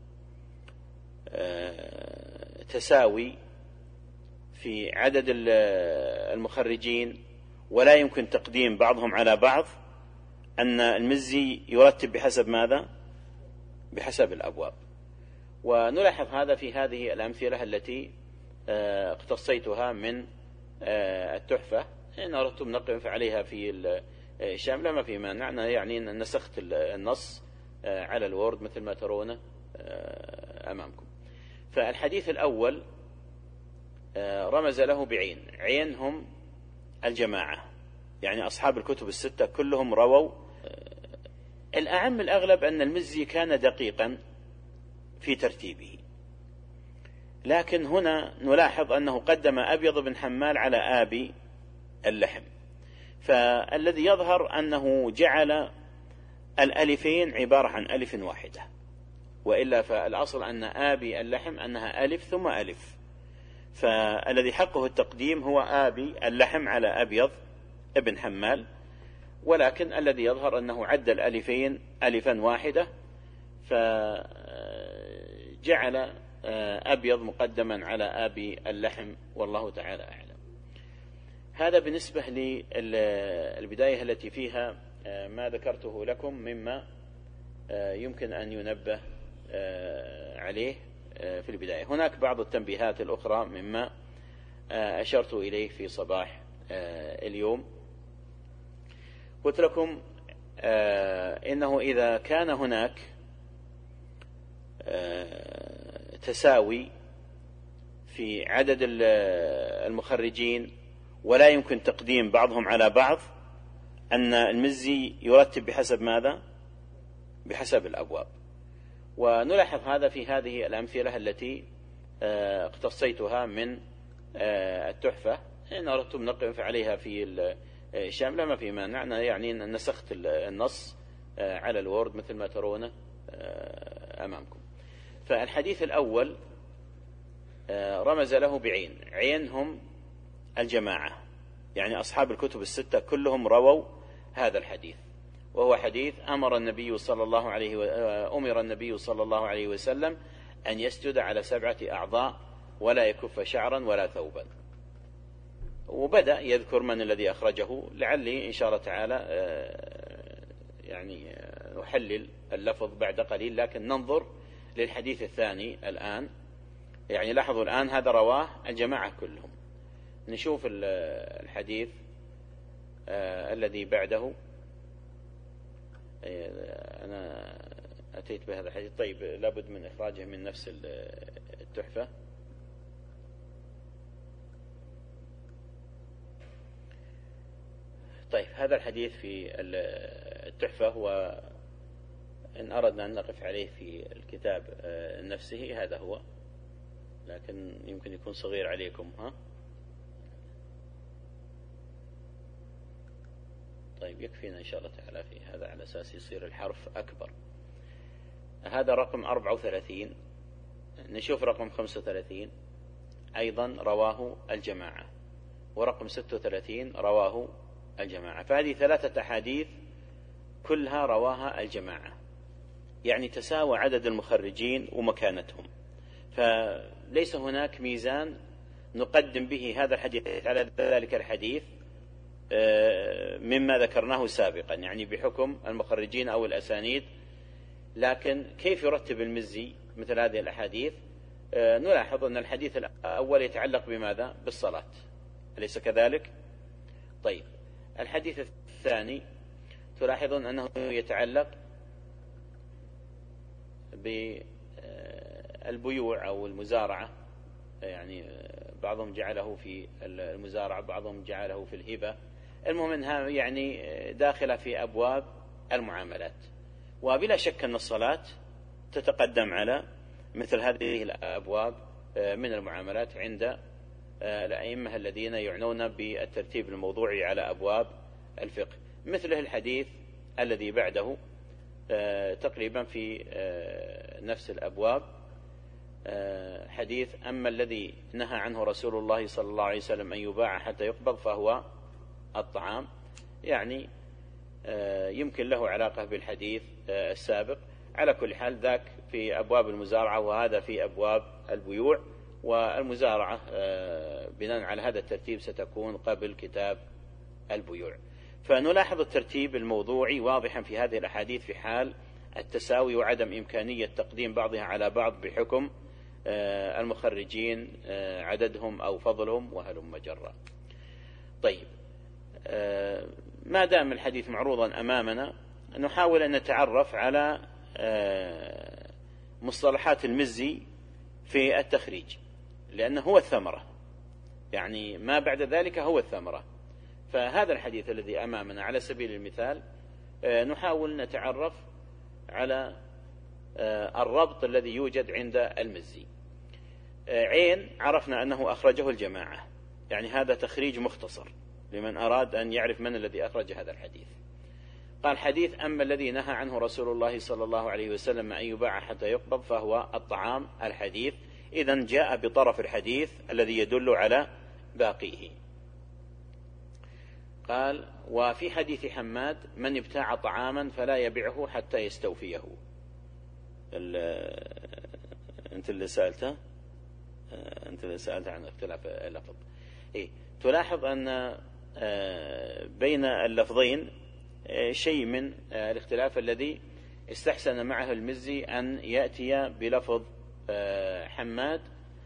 تساوي في عدد المخرجين ولا يمكن تقديم بعضهم على بعض، أن المزي يرتب بحسب ماذا؟ بحسب الأبواب. ونلاحظ هذا في هذه الأمثلة التي اقتصيتها من التحفة، إن أردتم نقف عليها في الشاملة ما في مانع، يعني نسخت النص على الوورد مثل ما ترون أمامكم. فالحديث الأول رمز له بعين، عين هم الجماعة، يعني أصحاب الكتب الستة كلهم رووا. الأعم الأغلب أن المزي كان دقيقا في ترتيبه، لكن هنا نلاحظ أنه قدم أبيض بن حمال على أبي اللحم، فالذي يظهر أنه جعل الألفين عبارة عن ألف واحدة، وإلا فالأصل أن آبي اللحم أنها ألف ثم ألف، فالذي حقه التقديم هو آبي اللحم على أبيض ابن حمال، ولكن الذي يظهر أنه عد الألفين ألفا واحدة، فجعل أبيض مقدما على آبي اللحم، والله تعالى أعلم. هذا بالنسبة للبداية التي فيها ما ذكرته لكم مما يمكن أن ينبه عليه في البداية. هناك بعض التنبيهات الأخرى مما أشرت إليه في صباح اليوم. قلت لكم إنه إذا كان هناك تساوي في عدد المخرجين ولا يمكن تقديم بعضهم على بعض، أن المزي يرتب بحسب ماذا؟ بحسب الأبواب. ونلاحظ هذا في هذه الأمثلة التي اقتصيتها من التحفة، إن أردتم نقف عليها في الشاملة ما في مانع، يعني نسخت النص على الوورد مثل ما ترونه أمامكم. فالحديث الأول رمز له بعين، عين هم الجماعة، يعني أصحاب الكتب الستة كلهم رووا هذا الحديث، وهو حديث أمر النبي صلى الله عليه وسلم أن يسجد على 7 أعضاء ولا يكف شعرا ولا ثوبا. وبدأ يذكر من الذي أخرجه، لعلي إن شاء الله تعالى يعني نحلل اللفظ بعد قليل، لكن ننظر للحديث الثاني الآن. يعني لاحظوا الآن هذا رواه الجماعة كلهم. نشوف الحديث الذي بعده. أنا أتيت بهذا الحديث، طيب لابد من إخراجه من نفس التحفة. طيب هذا الحديث في التحفة هو، إن أردنا أن نقف عليه في الكتاب نفسه هذا هو، لكن يمكن يكون صغير عليكم. طيب يكفينا إن شاء الله تعالى في هذا على أساس يصير الحرف أكبر. هذا رقم 34. نشوف رقم 35 أيضا رواه الجماعة، ورقم 36 رواه الجماعة. فهذه 3 أحاديث كلها رواها الجماعة، يعني تساوى عدد المخرجين ومكانتهم، فليس هناك ميزان نقدم به هذا الحديث على ذلك الحديث مما ذكرناه سابقا، يعني بحكم المخرجين أو الأسانيد. لكن كيف يرتب المزي مثل هذه الأحاديث؟ نلاحظ أن الحديث الأول يتعلق بماذا؟ بالصلاة، أليس كذلك؟ طيب الحديث الثاني تلاحظون أنه يتعلق بالبيوع أو المزارعة، يعني بعضهم جعله في المزارعة، بعضهم جعله في الهبة، المهم أنها يعني داخلة في أبواب المعاملات. وبلا شك أن الصلاة تتقدم على مثل هذه الأبواب من المعاملات عند الأئمة الذين يعنون بالترتيب الموضوعي على أبواب الفقه، مثله الحديث الذي بعده تقريبا في نفس الأبواب، حديث أما الذي نهى عنه رسول الله صلى الله عليه وسلم أن يباع حتى يقبض فهو الطعام، يعني يمكن له علاقة بالحديث السابق. على كل حال ذاك في أبواب المزارعة وهذا في أبواب البيوع، والمزارعة بناء على هذا الترتيب ستكون قبل كتاب البيوع. فنلاحظ الترتيب الموضوعي واضحا في هذه الأحاديث في حال التساوي وعدم إمكانية تقديم بعضها على بعض بحكم المخرجين عددهم أو فضلهم وهلم جرا. طيب ما دام الحديث معروضا أمامنا نحاول أن نتعرف على مصطلحات المزي في التخريج، لأنه هو الثمرة، يعني ما بعد ذلك هو الثمرة. فهذا الحديث الذي أمامنا على سبيل المثال نحاول نتعرف على الربط الذي يوجد عند المزي. عين عرفنا أنه أخرجه الجماعة، يعني هذا تخريج مختصر لمن أراد أن يعرف من الذي أخرج هذا الحديث. قال حديث أما الذي نهى عنه رسول الله صلى الله عليه وسلم أن يباع حتى يقبض فهو الطعام الحديث. إذن جاء بطرف الحديث الذي يدل على باقيه. قال وفي حديث حماد من ابتاع طعاما فلا يبيعه حتى يستوفيه. أنت اللي سألته، أنت اللي سألت عن اختلاف اللفظ. تلاحظ أن بين اللفظين شيء من الاختلاف الذي استحسن معه المزي أن يأتي بلفظ حماد.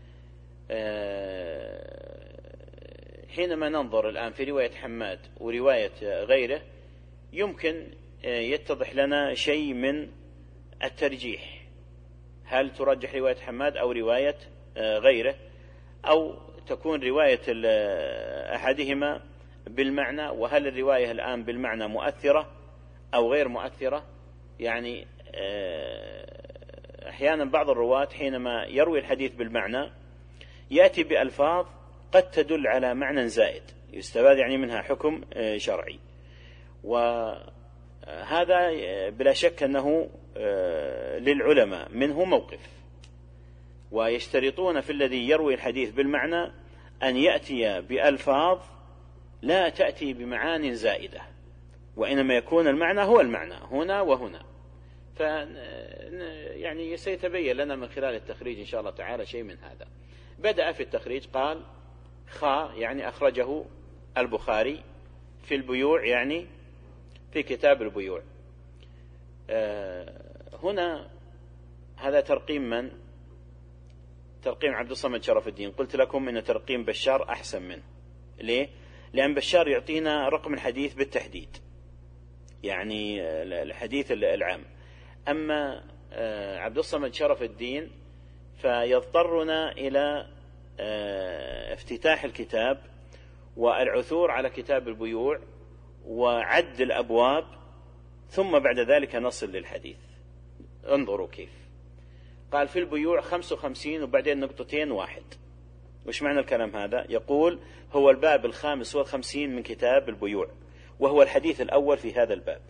حينما ننظر الآن في رواية حماد ورواية غيره يمكن يتضح لنا شيء من الترجيح، هل ترجح رواية حماد أو رواية غيره، أو تكون رواية أحدهما بالمعنى، وهل الرواية الآن بالمعنى مؤثرة أو غير مؤثرة. يعني أحيانا بعض الرواة حينما يروي الحديث بالمعنى يأتي بألفاظ قد تدل على معنى زائد يستفاد يعني منها حكم شرعي، وهذا بلا شك أنه للعلماء منه موقف، ويشترطون في الذي يروي الحديث بالمعنى أن يأتي بألفاظ لا تأتي بمعان زائدة، وإنما يكون المعنى هو المعنى هنا وهنا. يعني سيتبين لنا من خلال التخريج إن شاء الله تعالى شيء من هذا. بدأ في التخريج قال خا يعني أخرجه البخاري في البيوع، يعني في كتاب البيوع. هنا هذا ترقيم من؟ ترقيم عبد الصمد شرف الدين. قلت لكم إن ترقيم بشار أحسن منه. ليه؟ لأن بشار يعطينا رقم الحديث بالتحديد، يعني الحديث العام. أما عبد الصمد شرف الدين فيضطرنا إلى افتتاح الكتاب والعثور على كتاب البيوع وعد الأبواب، ثم بعد ذلك نصل للحديث. انظروا كيف قال في البيوع 55 وبعدين نقطتين 1. وش معنى الكلام هذا؟ يقول هو الباب 55 من كتاب البيوع، وهو الحديث الأول في هذا الباب.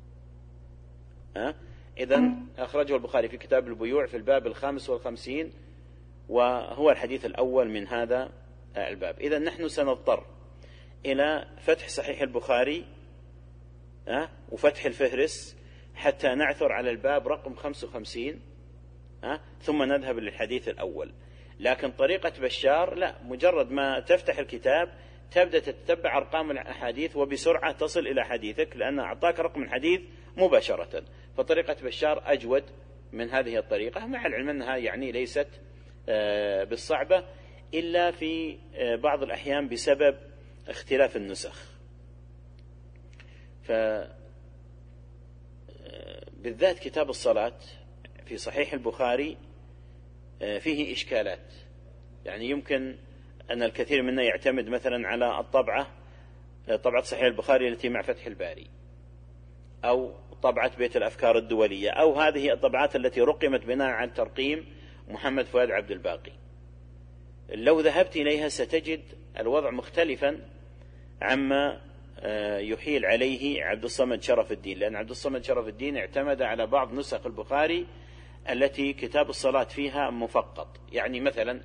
إذن أخرجه البخاري في كتاب البيوع في الباب 55، وهو الحديث الأول من هذا الباب. إذن نحن سنضطر إلى فتح صحيح البخاري وفتح الفهرس حتى نعثر على الباب رقم 55، ثم نذهب للحديث الأول. لكن طريقة بشار لا، مجرد ما تفتح الكتاب تبدأ تتبع أرقام الأحاديث وبسرعة تصل إلى حديثك، لأن أعطاك رقم الحديث مباشرة. فطريقة بشار أجود من هذه الطريقة، مع العلم أنها يعني ليست بالصعبة إلا في بعض الأحيان بسبب اختلاف النسخ. بالذات كتاب الصلاة في صحيح البخاري فيه إشكالات، يعني يمكن أن الكثير منا يعتمد مثلا على طبعة صحيح البخاري التي مع فتح الباري، أو طبعة بيت الأفكار الدولية، أو هذه الطبعات التي رقمت بناء على ترقيم محمد فؤاد عبد الباقي. لو ذهبت إليها ستجد الوضع مختلفا عما يحيل عليه عبد الصمد شرف الدين، لأن عبد الصمد شرف الدين اعتمد على بعض نسخ البخاري التي كتاب الصلاة فيها مفقط. يعني مثلا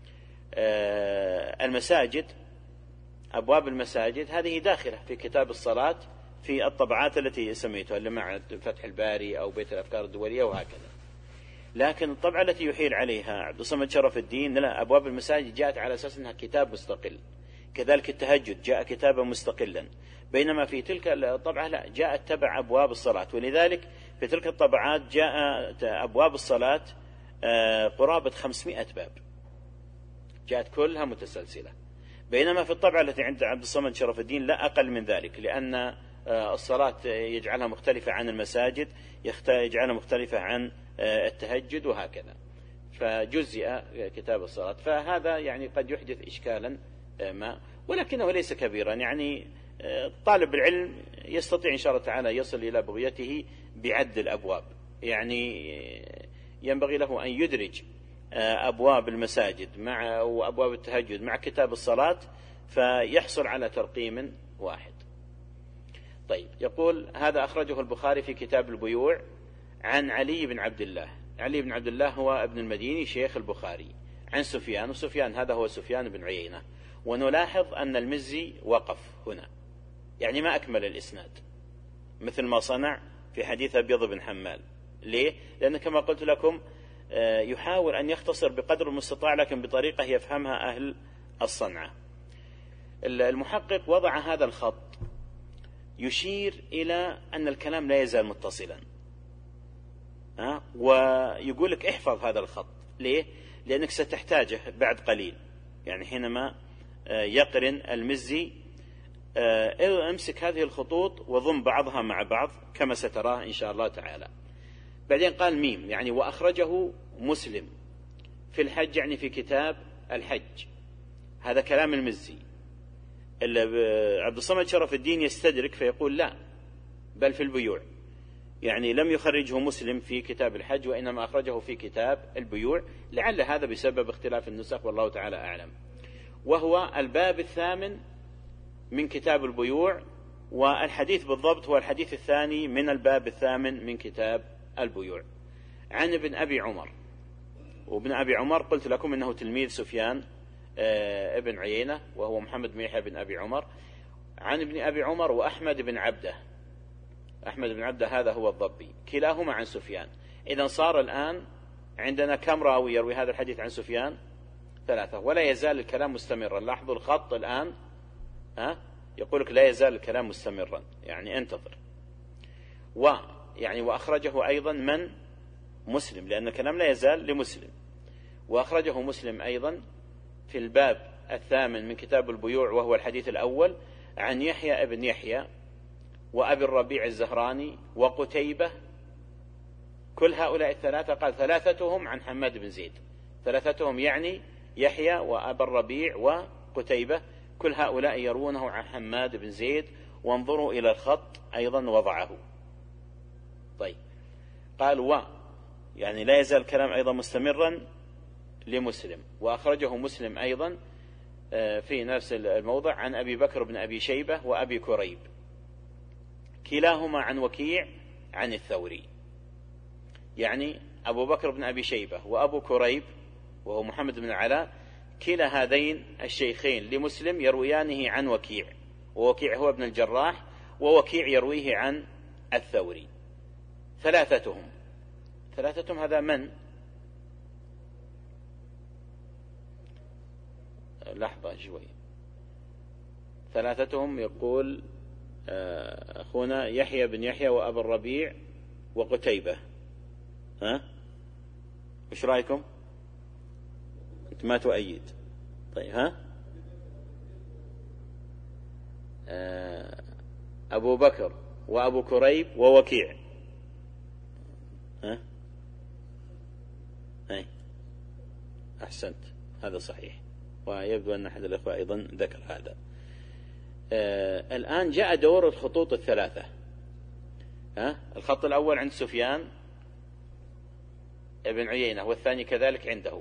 المساجد، أبواب المساجد هذه داخلة في كتاب الصلاة في الطبعات التي سميتها اللي مع فتح الباري أو بيت الأفكار الدولية وهكذا. لكن الطبعة التي يحيل عليها عبد الصمد شرف الدين لا، أبواب المساجد جاءت على أساس أنها كتاب مستقل، كذلك التهجد جاء كتابا مستقلا، بينما في تلك الطبعة لا، جاءت تبع أبواب الصلاة. ولذلك في تلك الطبعات جاءت أبواب الصلاة قرابة 500 باب، جاءت كلها متسلسلة، بينما في الطبعة التي عند عبد الصمد شرف الدين لا، أقل من ذلك، لأن الصلاة يجعلها مختلفة عن المساجد، يجعلها مختلفة عن التهجد وهكذا، فجزئ كتاب الصلاة. فهذا يعني قد يحدث إشكالا ما، ولكنه ليس كبيرا. يعني طالب العلم يستطيع إن شاء الله تعالى يصل إلى بغيته بعد الأبواب، يعني ينبغي له أن يدرج أبواب المساجد مع وأبواب التهجد مع كتاب الصلاة فيحصل على ترقيم واحد. طيب، يقول هذا أخرجه البخاري في كتاب البيوع عن علي بن عبد الله. علي بن عبد الله هو ابن المديني شيخ البخاري، عن سفيان، وسفيان هذا هو سفيان بن عيينة. ونلاحظ أن المزي وقف هنا، يعني ما أكمل الإسناد مثل ما صنع في حديث أبيض بن حمال. ليه؟ لأن كما قلت لكم يحاول أن يختصر بقدر المستطاع، لكن بطريقة يفهمها أهل الصنعة. المحقق وضع هذا الخط يشير إلى أن الكلام لا يزال متصلا، ويقول لك احفظ هذا الخط. ليه؟ لأنك ستحتاجه بعد قليل، يعني حينما يقرن المزي امسك هذه الخطوط وضم بعضها مع بعض كما ستراه إن شاء الله تعالى. بعدين قال ميم، يعني وأخرجه مسلم في الحج، يعني في كتاب الحج. هذا كلام المزي. عبد الصمد شرف الدين يستدرك فيقول لا، بل في البيوع، يعني لم يخرجه مسلم في كتاب الحج وإنما أخرجه في كتاب البيوع، لعل هذا بسبب اختلاف النسخ والله تعالى أعلم. وهو الباب 8 من كتاب البيوع، والحديث بالضبط هو الحديث الثاني من الباب 8 من كتاب البيوع، عن ابن أبي عمر. وابن أبي عمر قلت لكم إنه تلميذ سفيان ابن عيينة، وهو محمد بن يحيى بن أبي عمر، عن ابن أبي عمر وأحمد بن عبده. أحمد بن عبده هذا هو الضبي، كلاهما عن سفيان. إذن صار الآن عندنا كم راوي يروي هذا الحديث عن سفيان؟ 3. ولا يزال الكلام مستمرا. لاحظوا الخط الآن يقول لك لا يزال الكلام مستمرا، يعني انتظر. يعني وأخرجه أيضا من؟ مسلم، لأن الكلام لا يزال لمسلم. وأخرجه مسلم أيضا في الباب 8 من كتاب البيوع، وهو الحديث الأول، عن يحيى ابن يحيى وأبي الربيع الزهراني وقتيبة. كل هؤلاء الثلاثة قال ثلاثتهم عن حماد بن زيد. ثلاثتهم يعني يحيى وأبي الربيع وقتيبة، كل هؤلاء يروونه عن حماد بن زيد. وانظروا إلى الخط أيضا وضعه. طيب، قال يعني لا يزال الكلام أيضا مستمرا لمسلم. وأخرجه مسلم أيضا في نفس الموضع عن أبي بكر بن أبي شيبة وأبي كريب، كلاهما عن وكيع عن الثوري. يعني أبو بكر بن أبي شيبة وأبو كريب وهو محمد بن العلاء، كلا هذين الشيخين لمسلم يرويانه عن وكيع، ووكيع هو ابن الجراح، ووكيع يرويه عن الثوري. ثلاثتهم هذا من؟ لحظة شوي. ثلاثتهم يقول أخونا يحيى بن يحيى وأبو الربيع وقتيبة. وش رأيكم؟ أنت ما تؤيد. طيب أبو بكر وأبو كريب ووكيع. أي أحسنت، هذا صحيح، ويبدو أن أحد الأخوة أيضا ذكر هذا. الآن جاء دور الخطوط الثلاثة. الخط الأول عند سفيان ابن عيينة، والثاني كذلك عنده،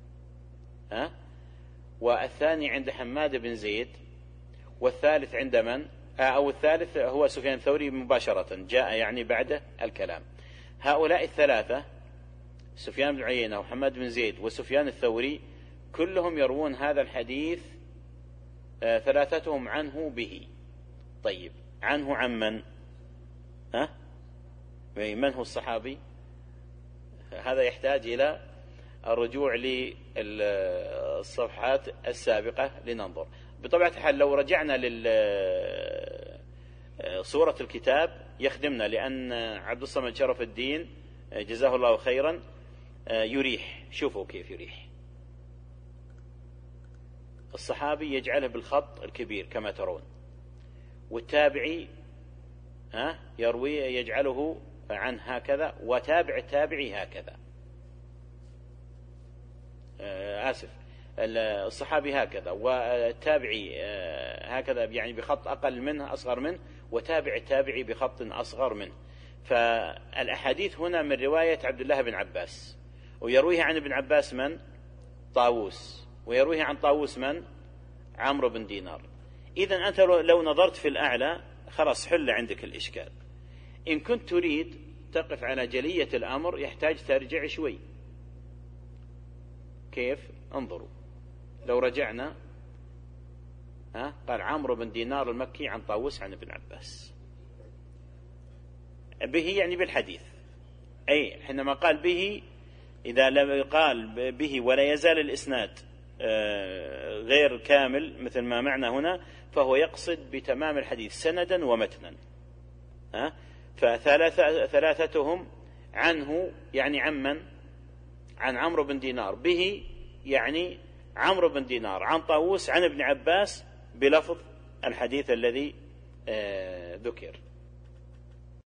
والثاني عند حماد بن زيد، والثالث عند من؟ أو الثالث هو سفيان الثوري مباشرة، جاء يعني بعد الكلام. هؤلاء الثلاثة، سفيان بن عيينة وحماد بن زيد وسفيان الثوري، كلهم يروون هذا الحديث ثلاثتهم عنه به. طيب، عنه عن من؟ من هو الصحابي؟ هذا يحتاج إلى الرجوع للصفحات السابقة لننظر. بطبيعة الحال لو رجعنا لصورة الكتاب يخدمنا، لأن عبد الصمد شرف الدين جزاه الله خيرا يريح. شوفوا كيف يريح. الصحابي يجعله بالخط الكبير كما ترون، والتابعي يروي يجعله عن هكذا، وتابع التابعي هكذا. الصحابي هكذا، والتابعي هكذا، يعني بخط أقل منه أصغر منه، وتابع التابعي بخط أصغر منه. فالأحاديث هنا من رواية عبد الله بن عباس، ويرويه عن ابن عباس من؟ طاووس، ويرويه عن طاووس من؟ عمرو بن دينار. إذن أنت لو نظرت في الأعلى خلاص حل عندك الإشكال. إن كنت تريد تقف على جلية الأمر يحتاج ترجع شوي. كيف؟ انظروا، لو رجعنا قال عمرو بن دينار المكي عن طاووس عن ابن عباس، به يعني بالحديث، أي حينما قال به، إذا لم قال به ولا يزال الإسناد غير كامل مثل ما معنى هنا، فهو يقصد بتمام الحديث سندا ومتنا. فثلاثتهم عنه يعني عمن؟ عن عمرو بن دينار، به يعني عمرو بن دينار عن طاووس عن ابن عباس بلفظ الحديث الذي ذكر.